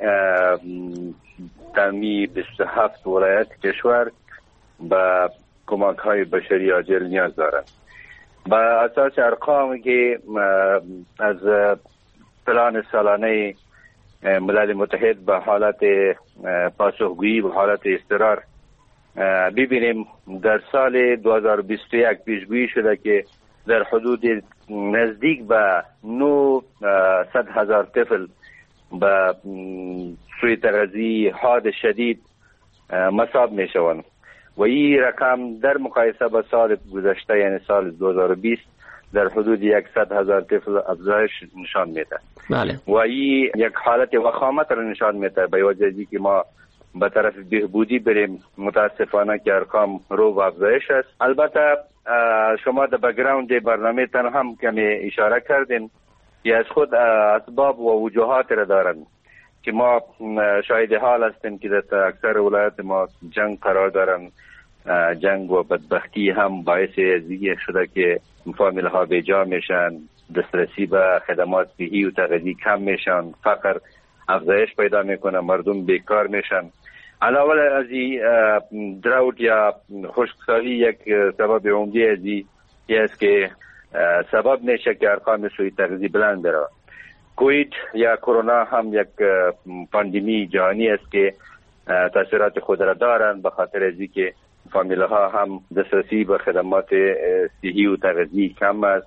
تامی 27 ولایت کشور به کمک های بشری عاجل نیاز دارند. با اساس ارقامی که از پلان سالانه ملل متحد به حالت پاسخگویی به حالت اضطرار ببینیم، در سال 2021 پیشگویی شده که در حدود نزدیک به 900,000 طفل به سوء تغذیه حاد شدید مصاب می شوند و این رقم در مقایسه با سال گذشته یعنی سال 2020 در حدود 100,000 طفل افزایش نشان میده. بله. و این یک حالت وخامت را نشان میده به وجه اینکه که ما به طرف بهبودی بریم. متاسفانه که ارقام رو به افزایش است. البته شما در بک‌گراند برنامه تان هم کمی اشاره کردین که از خود اسباب و وجوهات را دارن که ما شاهد حال هستیم که در اکثر ولایات ما جنگ قرار دارن. جنگ و بدبختی هم باعث زیگه شده که فامیل ها بیجا میشن، دسترسی به خدمات صحی و تغذیه کم میشن، فقر افزایش پیدا میکنه، مردم بیکار میشن. علاوه از این دراوت یا خشکسالی یک سبب عمده از این است که سبب میشه که ارقام سوء تغذیه بلند بره. کووید یا کرونا هم یک پاندمی جهانی است که تاثیرات خود را دارند، به خاطر از اینکه فامیل ها هم دسترسی به خدمات صحی و تغذیه کم است.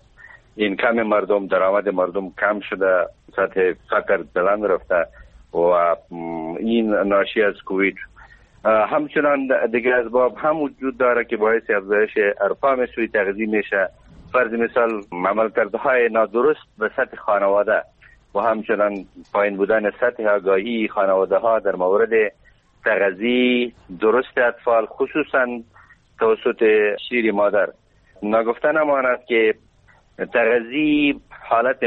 اینکم مردم، درآمد مردم کم شده، سطح فقر بلند رفته و این ناشی از کووید. همچنان دیگر اسباب هم وجود داره که باعث افزایش ارقام سوء تغذیه میشه. فرض مثال عملکردهای نادرست به سطح خانواده و همچنان پایین بودن سطح آگاهی خانواده ها در مورد تغذیه درست اطفال، خصوصا توسط شیر مادر. نگفته نماند که تغذیه حالت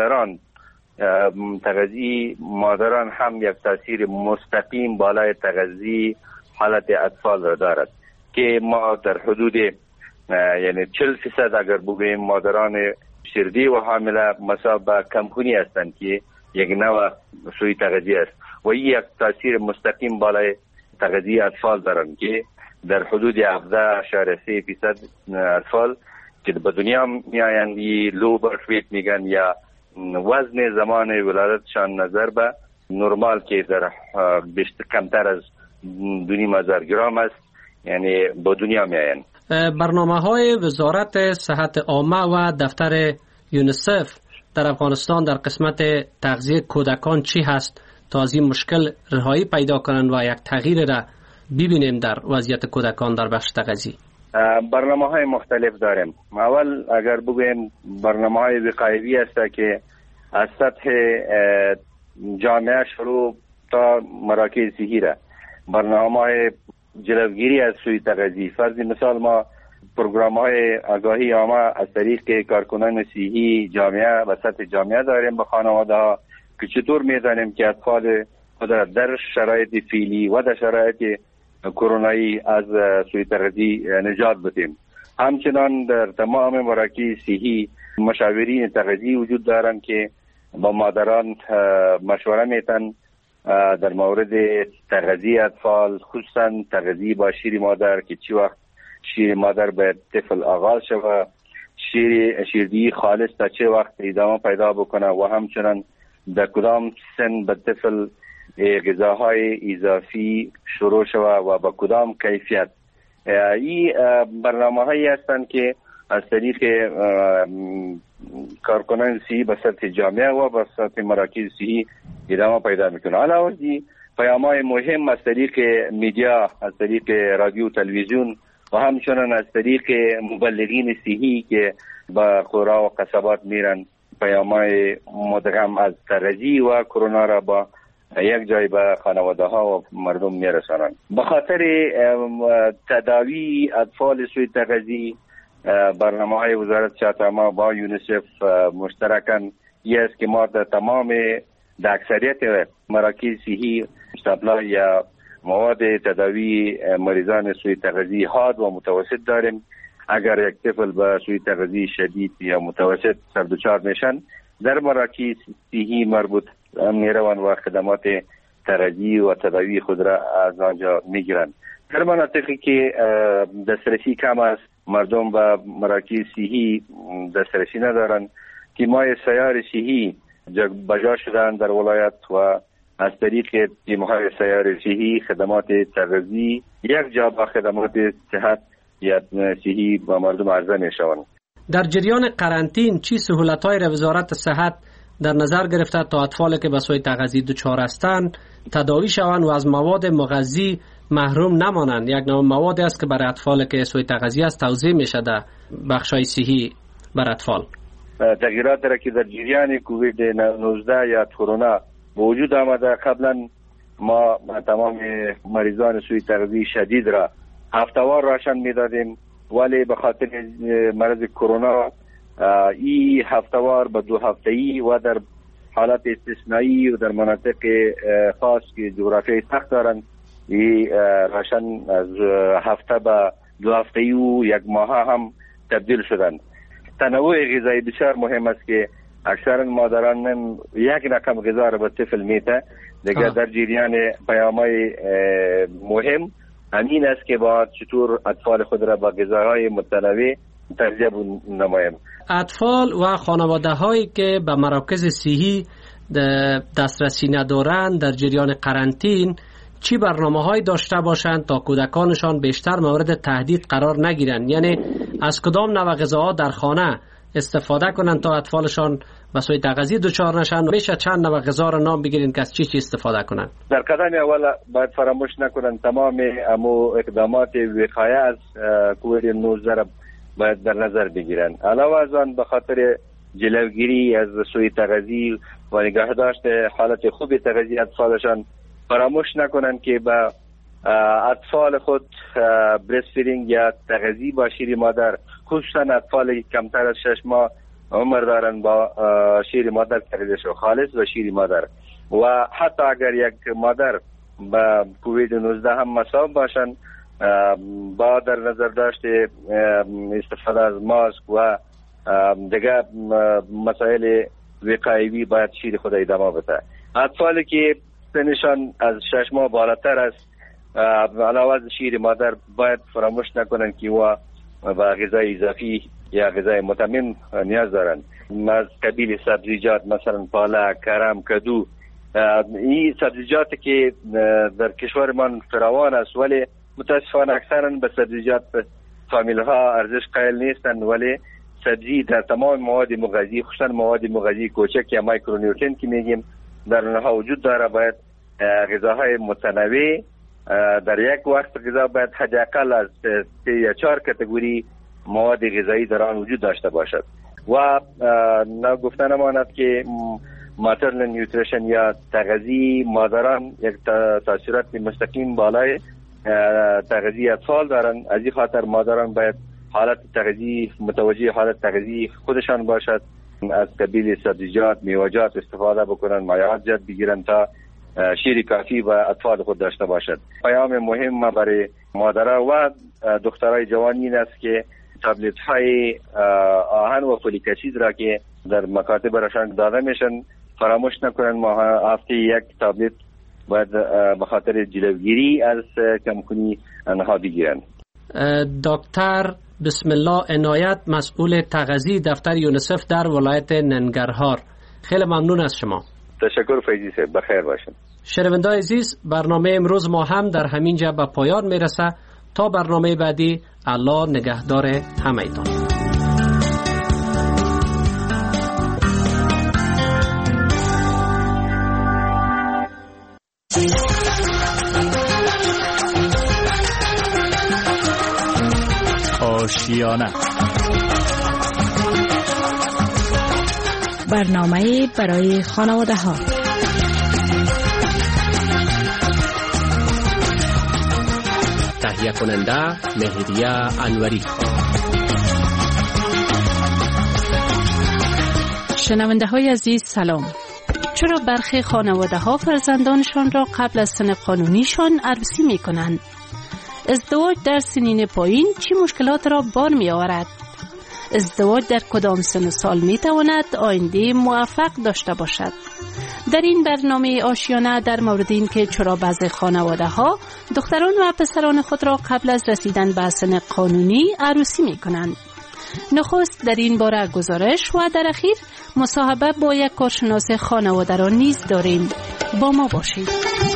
مادران هم یک تاثیر مستقیم بالای تغذیه حالت اطفال را دارد که ما در حدود یعنی 40% اگر بگوییم مادران شیردی و حامله مسابقه کمخونی هستند که یک نوع سوء تغذیه است و این یک تاثیر مستقیم بالای تغذیه اطفال دارند که در حدود 17.3% اطفال که به دنیا می آیند لو برث ویت میگن یا وزن زمان ولادتشان نظر به نرمال که در کمتر از 2,500 گرم است، یعنی به دنیا می آیند. برنامه های وزارت صحت عامه و دفتر یونیسف در افغانستان در قسمت تغذیه کودکان چی هست تا از این مشکل رهایی پیدا کنند و یک تغییر را ببینیم در وضعیت کودکان در بخش تغذیه؟ برنامه های مختلف داریم. اول اگر بگویم برنامه های وقایوی است که از سطح جامعه شروع تا مراکز صحی را برنامه های جلوگیری از سوء تغذیه. فرض مثال ما پروگرام های آگاهی عامه از طریق کارکنان صحی جامعه و سطح جامعه داریم به خانواده ها که چطور میدانیم که اطفال خود در شرایط فعلی و در شرایط کرونایی از سوء تغذیه نجات بدیم. همچنان در تمام مراکز صحی مشاورین تغذیه وجود دارند که با مادران مشوره میتن در مورد تغذیه اطفال، خصوصا تغذیه با شیر مادر که چی وقت شیر مادر به طفل آغاز شود، شیردهی خالص تا چه وقت ادامه پیدا بکنه و همچنان در کدام سن به طفل غذاهای اضافی شروع شود و با کدام کیفیت. این برنامه هایی هستند که از طریق کارکنان صحی به سطح جامعه و به سطح مراکز صحی ادامه پیدا میکنه. علاوه از این پیام‌های مهم از طریق میدیا، از طریق رادیو تلویزیون و همچنان از طریق مبلغین صحی که به قرا و قصبات میرن پیام‌های مدغم از تغذیه و کرونا را با یک جای به خانواده ها و مردم میرسانند. به خاطر تداوی اطفال سوء تغذیه برنامه های وزارت صحت عامه با یونیسف مشترکاً است که ما در تمام در اکثریت مراکز صحی سپلای یا مواد تداوی مریضان سوء تغذیه حاد و متوسط داریم. اگر یک طفل با سوء تغذیه شدید یا متوسط سردچار میشن در مراکز صحی مربوط میروند و خدمات تغذیه و تداوی خود را از آنجا میگیرند. در مناطقی که دسترسی کم است، مردم به مراکز صحی دسترسی ندارند، تیم‌های سیار صحی بجا شدن در ولایت و از طریق تیم‌های سیار صحی خدمات تغذیه یک جا با خدمات صحت یا صحی با مردم عرضه میشوند. در جریان قرنطین چی سهولت‌های را وزارت صحت در نظر گرفته تا اطفالی که به سوء تغذیه دچار هستند تداوی شوند و از مواد مغذی محروم نمانند؟ یک نوع مواد است که برای اطفالی که سوء تغذیه است توزیع میشه در بخش‌های صحی بر اطفال. تغییرات را که در جریان کووید 19 یا کرونا وجود آمده، قبلا ما تمام مریضان سوء تغذیه شدید را هفته‌وار راشن میدادیم، ولی به خاطر مرض کرونا این هفته‌وار به 2 هفته‌ای و در حالت استثنایی و در مناطق خاص که جغرافیایی سخت دارند این راشن از هفته به 2 هفته‌ای و 1 ماه هم تبدیل شدند. تنوع غذایی بسیار مهم است که اکثر مادران یک رقم غذا را به طفل میده. دیگر در جریان پیام‌های مهم همین است که با چطور اطفال خود را با غذاهای متنوع تغذیه نماییم. اطفال و خانواده هایی که به مراکز صحی دسترسی ندارند در جریان قرنطین چی برنامه‌هایی داشته باشند تا کودکانشان بیشتر مورد تهدید قرار نگیرند؟ یعنی از کدام نوع غذاها در خانه استفاده کنن تا اطفالشان به سوی تغذیه دچار نشن؟ میشه چند نوع غذا را نام بگیرین که از چی استفاده کنن؟ در قدم اول باید فراموش نکنن تمام امو اقدامات وقایه از کووید 19 را باید در نظر بگیرن. علاوه از آن به خاطر جلوگیری از سوی تغذیه و نگهداشت حالت خوب تغذیه اطفالشان فراموش نکنن که با اطفال خود برست فیدینگ یا تغذیه با شیر مادر، خصوصا اطفال کمتر از 6 ماه عمر دارن، با شیر مادر تغذیه خالص و شیر مادر. و حتی اگر یک مادر با کووید 19 هم مصاب باشن، با در نظر داشته استفاده از ماسک و دیگه مسائل وقایوی باید شیر خود ادامه بده. اطفالی که سنشان از 6 ماه بالاتر است، علاوه از شیر مادر باید فراموش نکنن که و با غذای اضافی یا غذای متمم نیاز دارند. از قبیل سبزیجات مثلا پالک، کرم، کدو، این سبزیجاتی که در کشورمان فراوان است، ولی متاسفانه اکثرا به سبزیجات فامیل ها ارزش قائل نیستند. ولی سبزی در تمام مواد مغذی، خصوصا مواد مغذی کوچک یا مایکرونیوترین که میگیم، در اونها وجود داره. باید غذاهای متنوع در یک وقت غذا باید حداقل از 3 یا 4 کاتگوری مواد غذایی در آن وجود داشته باشد. و گفتن ماند که ماترنال نیوتریشن یا تغذیه مادران یک تاثیرات مستقیم بالای تغذیه اطفال دارن. از این خاطر مادران باید حالت تغذیه متوجه حالت تغذیه خودشان باشد، از قبیل سبزیجات، میوه‌جات استفاده بکنن، مایعات جد بگیرن تا شیر کافی و اطفال خود داشته باشد. پیام مهم برای مادرها و دخترای جوان این است که تابلت های آهن و فولیک اسید را که در مکاتب براشان داده میشن فراموش نکنن. ما هفته یک تابلت باید به خاطر جلوگیری از کمخونی آنها بگیرن. دکتر بسم الله عنایت، مسئول تغذیه دفتر یونیسف در ولایت ننگرهار، خیلی ممنون از شما. تشکر فیضی صاحب، بخیر باشین. شنونده‌های عزیز، برنامه امروز ما هم در همین جا به پایان میرسه. تا برنامه بعدی، الله نگهدار همه‌تان. آشیانه، برنامه برای خانواده ها. تهیه کننده مهدیه انوری. شنونده های عزیز سلام. چرا برخی خانواده ها فرزندانشان را قبل از سن قانونیشان عروسی می کنند؟ ازدواج در سنین پایین چه مشکلات را بار می آورد؟ ازدواج در کدام سن و سال می تواند آینده موفق داشته باشد؟ در این برنامه آشیانه در مورد این که چرا بعضی خانواده ها دختران و پسران خود را قبل از رسیدن به سن قانونی عروسی می کنند. نخست در این باره گزارش و در اخیر مصاحبه با یک کارشناس خانواده را نیز داریم. با ما باشید.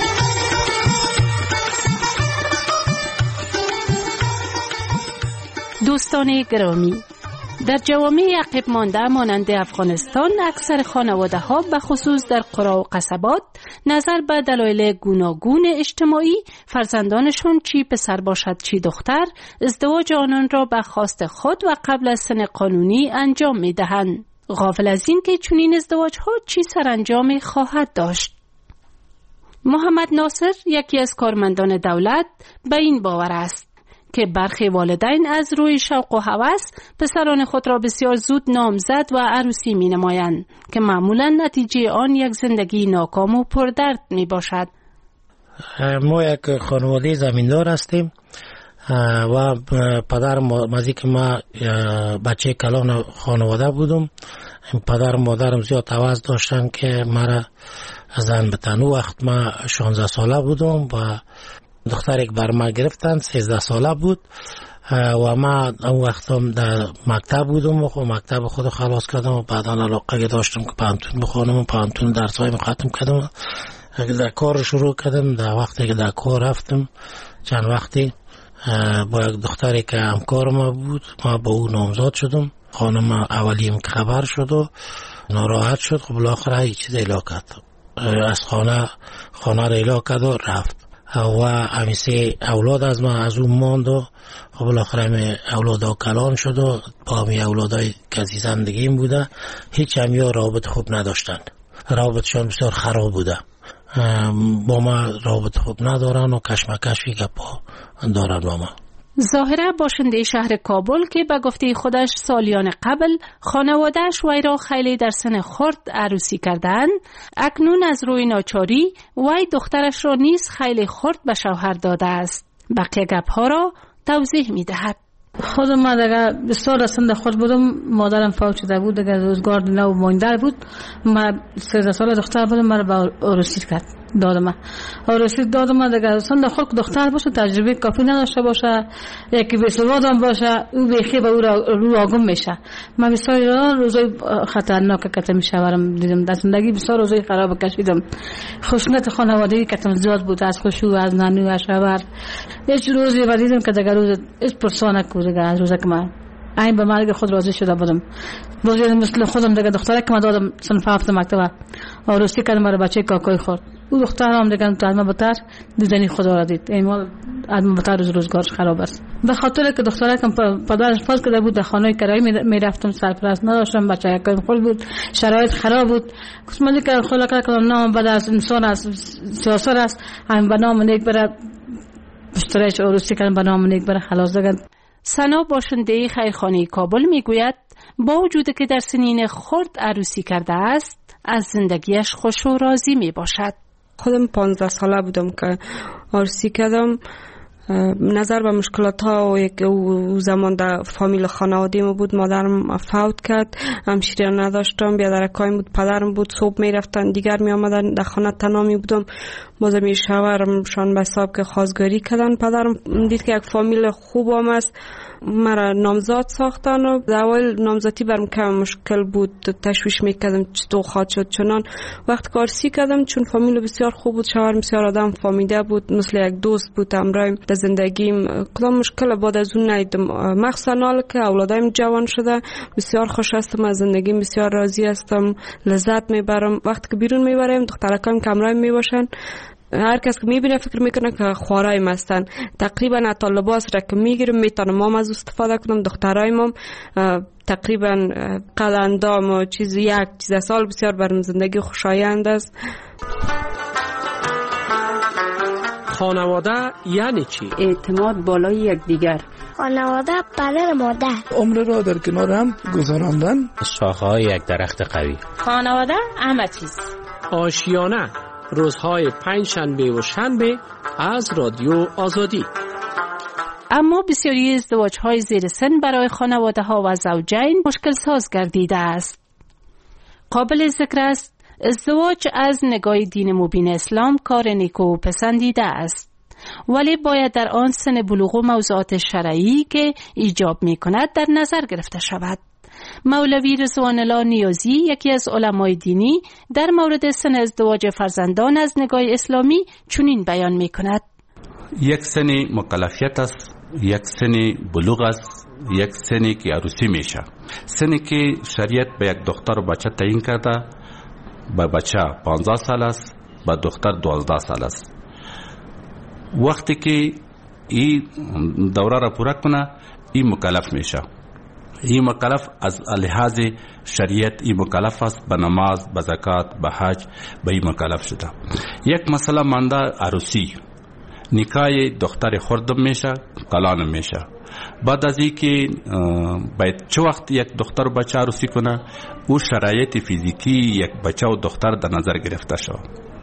دوستان گرامی، در جوامع عقب مانده مانند افغانستان اکثر خانواده ها به خصوص در قرا و قصبات نظر به دلایل گوناگون اجتماعی فرزندانشان چی پسر باشد چی دختر ازدواج آنان را به خواست خود و قبل از سن قانونی انجام می دهند، غافل از این که چنین ازدواج ها چی سرانجامی خواهد داشت. محمد ناصر یکی از کارمندان دولت به این باور است که برخی والدین از روی شوق و هوس پسران خود را بسیار زود نامزد و عروسی می نمایند که معمولا نتیجه آن یک زندگی ناکام و پردرد می باشد. ما یک خانواده زمیندار هستیم و پدر نزدیک ما بچه کلان خانواده بودم. پدر و مادرم زیاد عوض داشتن که مرا زن بتن. وقت ما 16 ساله بودم و دختر یک بر ما گرفتن 13 ساله بود و ما اون وقت هم در مکتب بودم و مکتب خود خلاص کردم و بعدا علاقه داشتم که پانتون بخونم و پانتون درس های ختم کردم. در کار شروع کردم. در وقتی که در کار رفتم چند وقتی با یک دختری که همکار ما بود ما با او نامزد شدم. خانم اولیم که خبر شد و ناراحت شد. خب بالاخره هیچ چیز اعلام کرد، از خانه را اعلام کرد و رفت و همیشه اولاد از من از اون ماند و خب بالاخره همه اولادها کلان شد و با همه اولادهای که از زندگیم بوده هیچ همیا رابط خوب نداشتن، رابطشان بسیار خراب بوده، با ما رابط خوب ندارن و کشمکشی گپا دارن با ما. ظاهرا باشنده شهر کابل که به گفته خودش سالیان قبل خانواده‌اش وی را خیلی در سن خرد عروسی کردند، اکنون از روی ناچاری وی دخترش را نیز خیلی خرد به شوهر داده است. بقیه گپ‌ها را توضیح می‌دهد. خودم ما دیگه بسیار سن خود بودم، مادرم فوت شده بود، دیگه روزگار نو مانده بود. ما 13 ساله دختر بودم، مرا به عروسی کرد دادم. عروسی دادم دیگه سن خود دختر باشه، تجربه کافی نداشته باشه، یکی بی‌سوادم باشه، او بیخی به او رو آگم میشه. من بسیار روزای خطرناک کتم شوارم دیدم، در زندگی بسیار روزای خراب کشیدم. خشونت خانوادگی کتم زیاد بود، از خشوع، از نانو، از شوهر. هیچ روزی دیدم که دیگه روز هیچ پرسانه دیگه از روزه که من این به مرگ خود راضی شده بودم. بازی مثل خودم دیگه دختره که من دادم صنف هفت مکتبه عروسی کردم، برای بچه کاکای خورد. او دختر هم دیگه از من بتر دیدنی خدا را دید. این مال از من بتر روزگارش خراب است. به خاطر که دختره که پدرش فوت کرده بود، در خانه کرایی میرفتم، سرپرست نداشتم، بچه کاکای خورد بود، شرایط خراب بود. قسمتی که خدا کردم نام بعد از انسان است، سیاست است، هم به نام نیک بره پشترش عروسی کردم، به نام نیک بره خلاص دیگه. سنا باشنده خیرخانه کابل میگوید با وجود که در سنین خرد عروسی کرده است، از زندگیش خوش و راضی می باشد. خودم 15 ساله بودم که عروسی کردم. نظر به مشکلات ها و یک زمان در فامیل خانواده ما بود، مادرم فوت کرد، همشیره نداشتم، بیادرکایم بود، پدرم بود، صبح می رفتن دیگر می آمدن، در خانه تنها می بودم. بازم می شوهرمشان به حساب که خواستگاری کردن. پدرم دید که یک فامیل خوب هم است، مرا نامزاد ساختن و در اول نامزادی برم کم مشکل بود، تشویش میکردم چطور خواهد شد. چنان وقت کارسی کردم، چون فامیل بسیار خوب بود، شوهرم بسیار آدم فامیده بود، مثل یک دوست بود همراهم در زندگیم. کدام مشکل بعد از اون ندیدم، مخصوصا حالا که اولادایم جوان شده بسیار خوش هستم، از زندگیم بسیار راضی هستم، لذت میبرم. وقتی که بیرون میبرم دخترکام که همراهم میباشن، هر کس که میبینه فکر میکنه که خوارای هستن. تقریبا حتی لباس را که میگیرم میتونم هم از استفاده کنم. دخترایم هم تقریبا قدندام و یک سال بسیار برام زندگی خوشایند است. خانواده یعنی چی؟ اعتماد بالای یکدیگر. خانواده پدر مادر. عمر را در کنار هم گذراندن. شاخه‌های یک درخت قوی. خانواده همه چیز. آشیانه روزهای پنجشنبه و شنبه از رادیو آزادی. اما بسیاری ازدواج‌های زیر سن برای خانواده‌ها و زوجین مشکل ساز گردیده است. قابل ذکر است ازدواج از نگاه دین مبین اسلام کار نیکو و پسندیده است، ولی باید در آن سن بلوغ و موضوعات شرعی که ایجاب می‌کند در نظر گرفته شود. مولوی رضوان الله نیازی، یکی از علمای دینی، در مورد سن ازدواج فرزندان از نگاه اسلامی چنین بیان می‌کند: یک سن مکلفیت است، یک سن بلوغ است، یک سنی که عروسی میشه. سنی که شریعت به یک دختر و بچه تعیین کرده، به بچه 15 سال است، به دختر 12 سال است. وقتی که این دوره را پورا کنه، این مکلف میشه. این مکلف از لحاظ شریعت این مکلف است، به نماز، به زکات، به حج، به این مکلف شده. یک مسئله مانده عروسی، نکاح دختر خردم میشه، کلانم میشه. بعد از این که باید چه وقت یک دختر و بچه عروسی کنه، او شرایط فیزیکی یک بچه و دختر در نظر گرفته شد.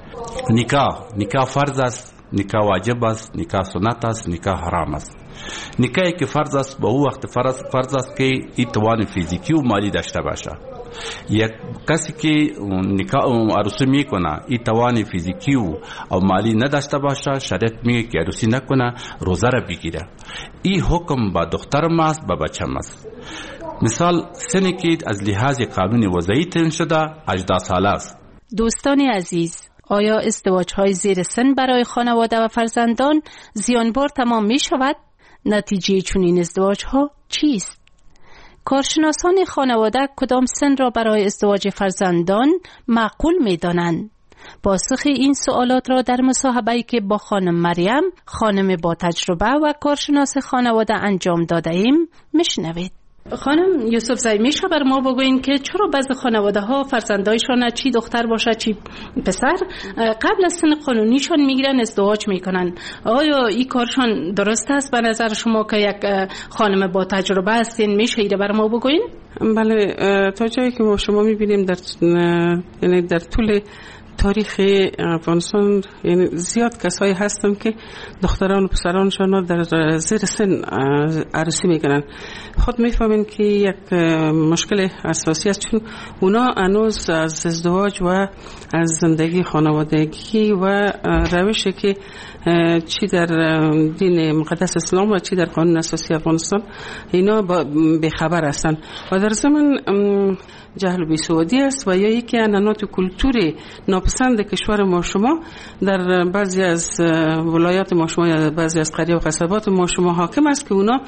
نکاح فرض است، نکاح واجب است، نکاح سنت است، نکاح حرام است. نکاحی که فرض است به او وقت فرض است که این توان فیزیکی و مالی داشته باشه. یک کسی که نکاح عروسی میکنه این توان فیزیکی و مالی نداشته باشه، شریعت میگه که عروسی نکنه، روزه را بگیره. این حکم با دخترم است، با بچم است. مثال سنی که از لحاظ قانون وضعی تعیین شده 18 ساله است. دوستان عزیز، آیا ازدواج‌های زیر سن برای خانواده و فرزندان زیانبار تمام می شود؟ نتیجه چنین ازدواج‌ها چیست؟ کارشناسان خانواده کدام سن را برای ازدواج فرزندان معقول می دانند؟ پاسخ این سوالات را در مصاحبه‌ای که با خانم مریم، خانم با تجربه و کارشناس خانواده انجام داده ایم میشنوید. خانم یوسف زی، میشه بر ما بگوین که چرا بعضی خانواده ها فرزندایشان چی دختر باشه چی پسر قبل از سن قانونیشان میگیرن ازدواج میکنن؟ آیا این کارشان درست است به نظر شما که یک خانم با تجربه هستین؟ میشه ایره بر ما بگوین؟ بله، تا جایی که ما شما میبینیم در طول تاریخ افغانستان یعنی زیاد کسایی هستن که دختران و پسرانشان در زیر سن عروسی میکنن. خود میفهمین که یک مشکل اساسی است، چون اونا هنوز از ازدواج و از زندگی خانوادگی و روشی که چی در دین مقدس اسلام و چی در قانون اساسی افغانستان اینا بخبر هستن و در زمان جهل و بیسوادی است و یا یکی عنعنات کلتوری ناپسند کشور ما شما در بعضی از ولایات ما شما یا بعضی از قریه و قصبات ما شما حاکم است که اونا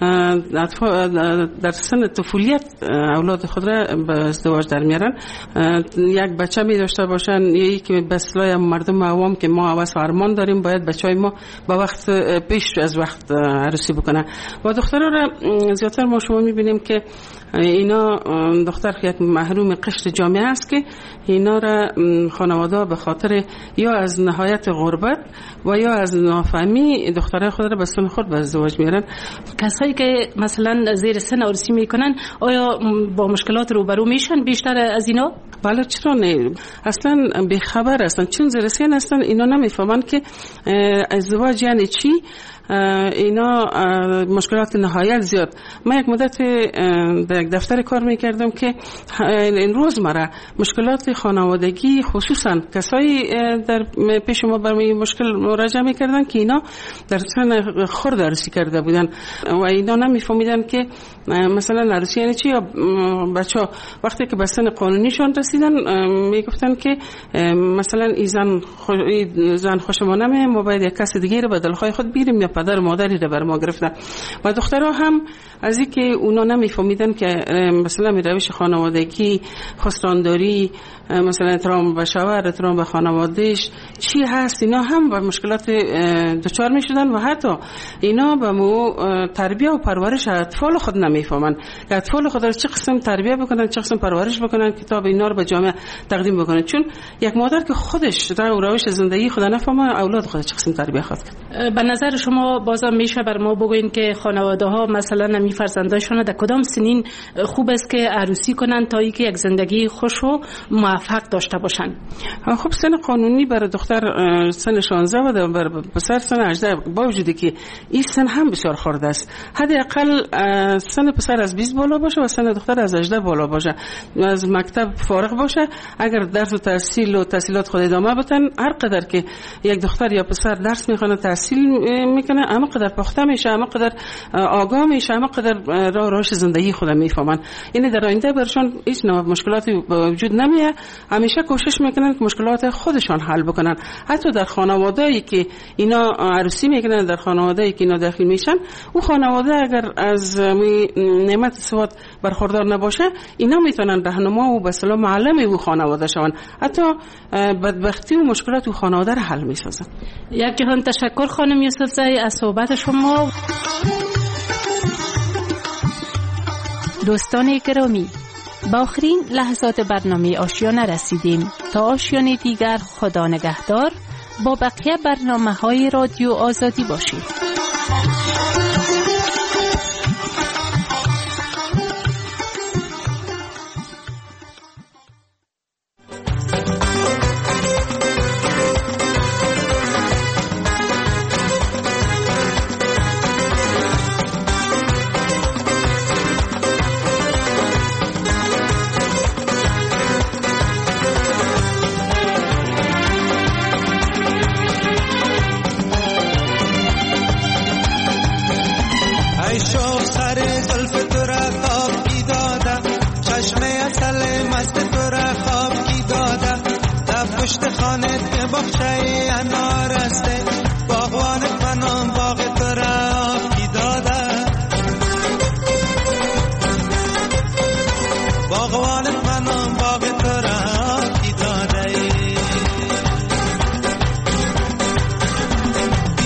در سن طفولیت اولاد خود را به ازدواج در میارن. یک بچه می داشته باشن یا یکی به اصطلاح مردم عوام که ما هوس و ارمان داریم باید بچهای ما با وقت پیش از وقت عروسی بکنن و دخترها را زیادتر ما شما میبینیم که اینا دختر یک محروم قشر جامعه است که اینا را خانواده به خاطر یا از نهایت غربت و یا از نافهمی دخترای خود را به سن خود به ازدواج میارن. کسایی که مثلا زیر سن عروسی میکنن آیا با مشکلات روبرو میشن بیشتر از اینا؟ بله، چرا نه؟ اصلا بیخبر هستن، چون زیر سن هستن اینا نمیفهمن که ازدواج یعنی چی. اینا مشکلات نهایت زیاد. من یک مدت در یک دفتر کار میکردم که این روزمره مشکلات خانوادگی خصوصا کسایی در پیش ما برای مشکل مراجعه میکردن که اینا در سن خرد عروسی کرده بودن و اینا نمیفهمیدن که مثلا عروسی یعنی چی. یا بچه وقتی که به سن قانونیشان رسیدن میگفتن که مثلا این زن خوشمانمه، ما باید یک کس دیگه رو به دلخواه خود بیریم یا پدر و مادری رو بر ما گرفتن. و دخترها هم از اینکه اونا نمیفهمیدن که مثلا روش خانوادگی، خواستانداری، مثلا احترام به شوهر، احترام به خانوادهش چی هست، اینا هم با مشکلات دچار میشدن و حتی اینا به مو تربیه و پرورش اطفال خود نمیفهمن که اطفال خود را چه قسم تربیه بکنن، چه قسم پرورش بکنن، کتاب اینا رو به جامعه تقدیم بکنن. چون یک مادر که خودش روش زندگی خود نفهمه اولاد خود چه قسم تربیه خواهد کرد. به نظر شما بازم میشه بر ما بگوین که خانواده ها مثلا نمی فرزنداشون در کدام سنین خوب است که عروسی کنن تا اینکه یک زندگی خوش و موفق داشته باشن؟ خب سن قانونی برای دختر سن 16 و برای پسر سن 18 با وجودی که این سن هم بسیار خرد است. حداقل سن پسر از 20 بالا باشه و سن دختر از 18 بالا باشه، از مکتب فارغ باشه. اگر درس و تحصیل و تحصیلات خود ادامه بدن، هر قدر که یک دختر یا پسر درس میخونه تحصیل میکنه اما قدر پخته میشه، اما قدر آگاه میشه، اما قدر روش زندگی خود میفهمن. یعنی در آینده برشان هیچ نوع مشکلاتی وجود نمیه. همیشه کوشش میکنن که مشکلات خودشان حل بکنن. حتی در خانواده‌ای که اینا عروسی میکنن، در خانواده‌ای که اینا داخل میشن، او خانواده اگر از نعمت سواد برخوردار نباشه، اینا میتونن راهنما و به اصطلاح معلم او خانواده شون. حتی بدبختی و مشکلات او خانواده را حل میسازن. یک جهان تشکر خانم یوسف زی از صحبت شما. دوستان گرامی، با آخرین لحظات برنامه آشیانه رسیدیم. تا آشیانه دیگر خدا نگهدار. با بقیه برنامه‌های رادیو آزادی باشید.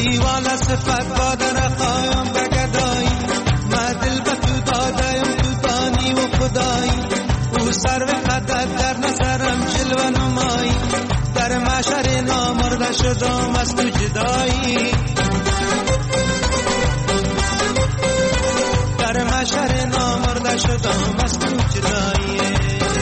دیوانه صفت با در قایم بگدایی ما دل به تو دادایم تو دانی و خدایی او سر و قدت در نظرم جلوه نمایی در محشر نامرده شدم از تو جدایی در محشر نامرده شدم از تو جدایی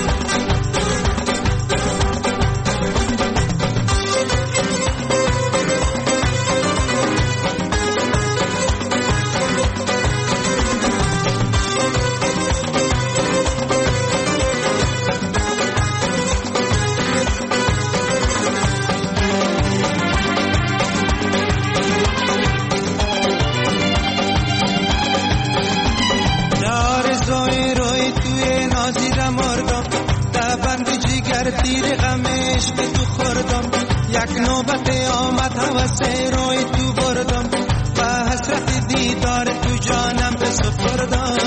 تیر غمش به تو خوردم یک نوبت آمد هوسه روی تو بردم و حسرت دیدار تو جانم به سپردم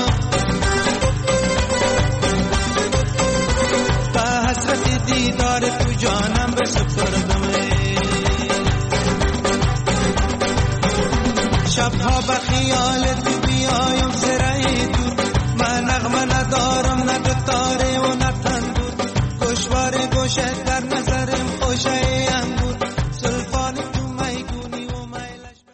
و حسرت دیدار تو جانم به سپردم شبها به خیال تو بیایم سرای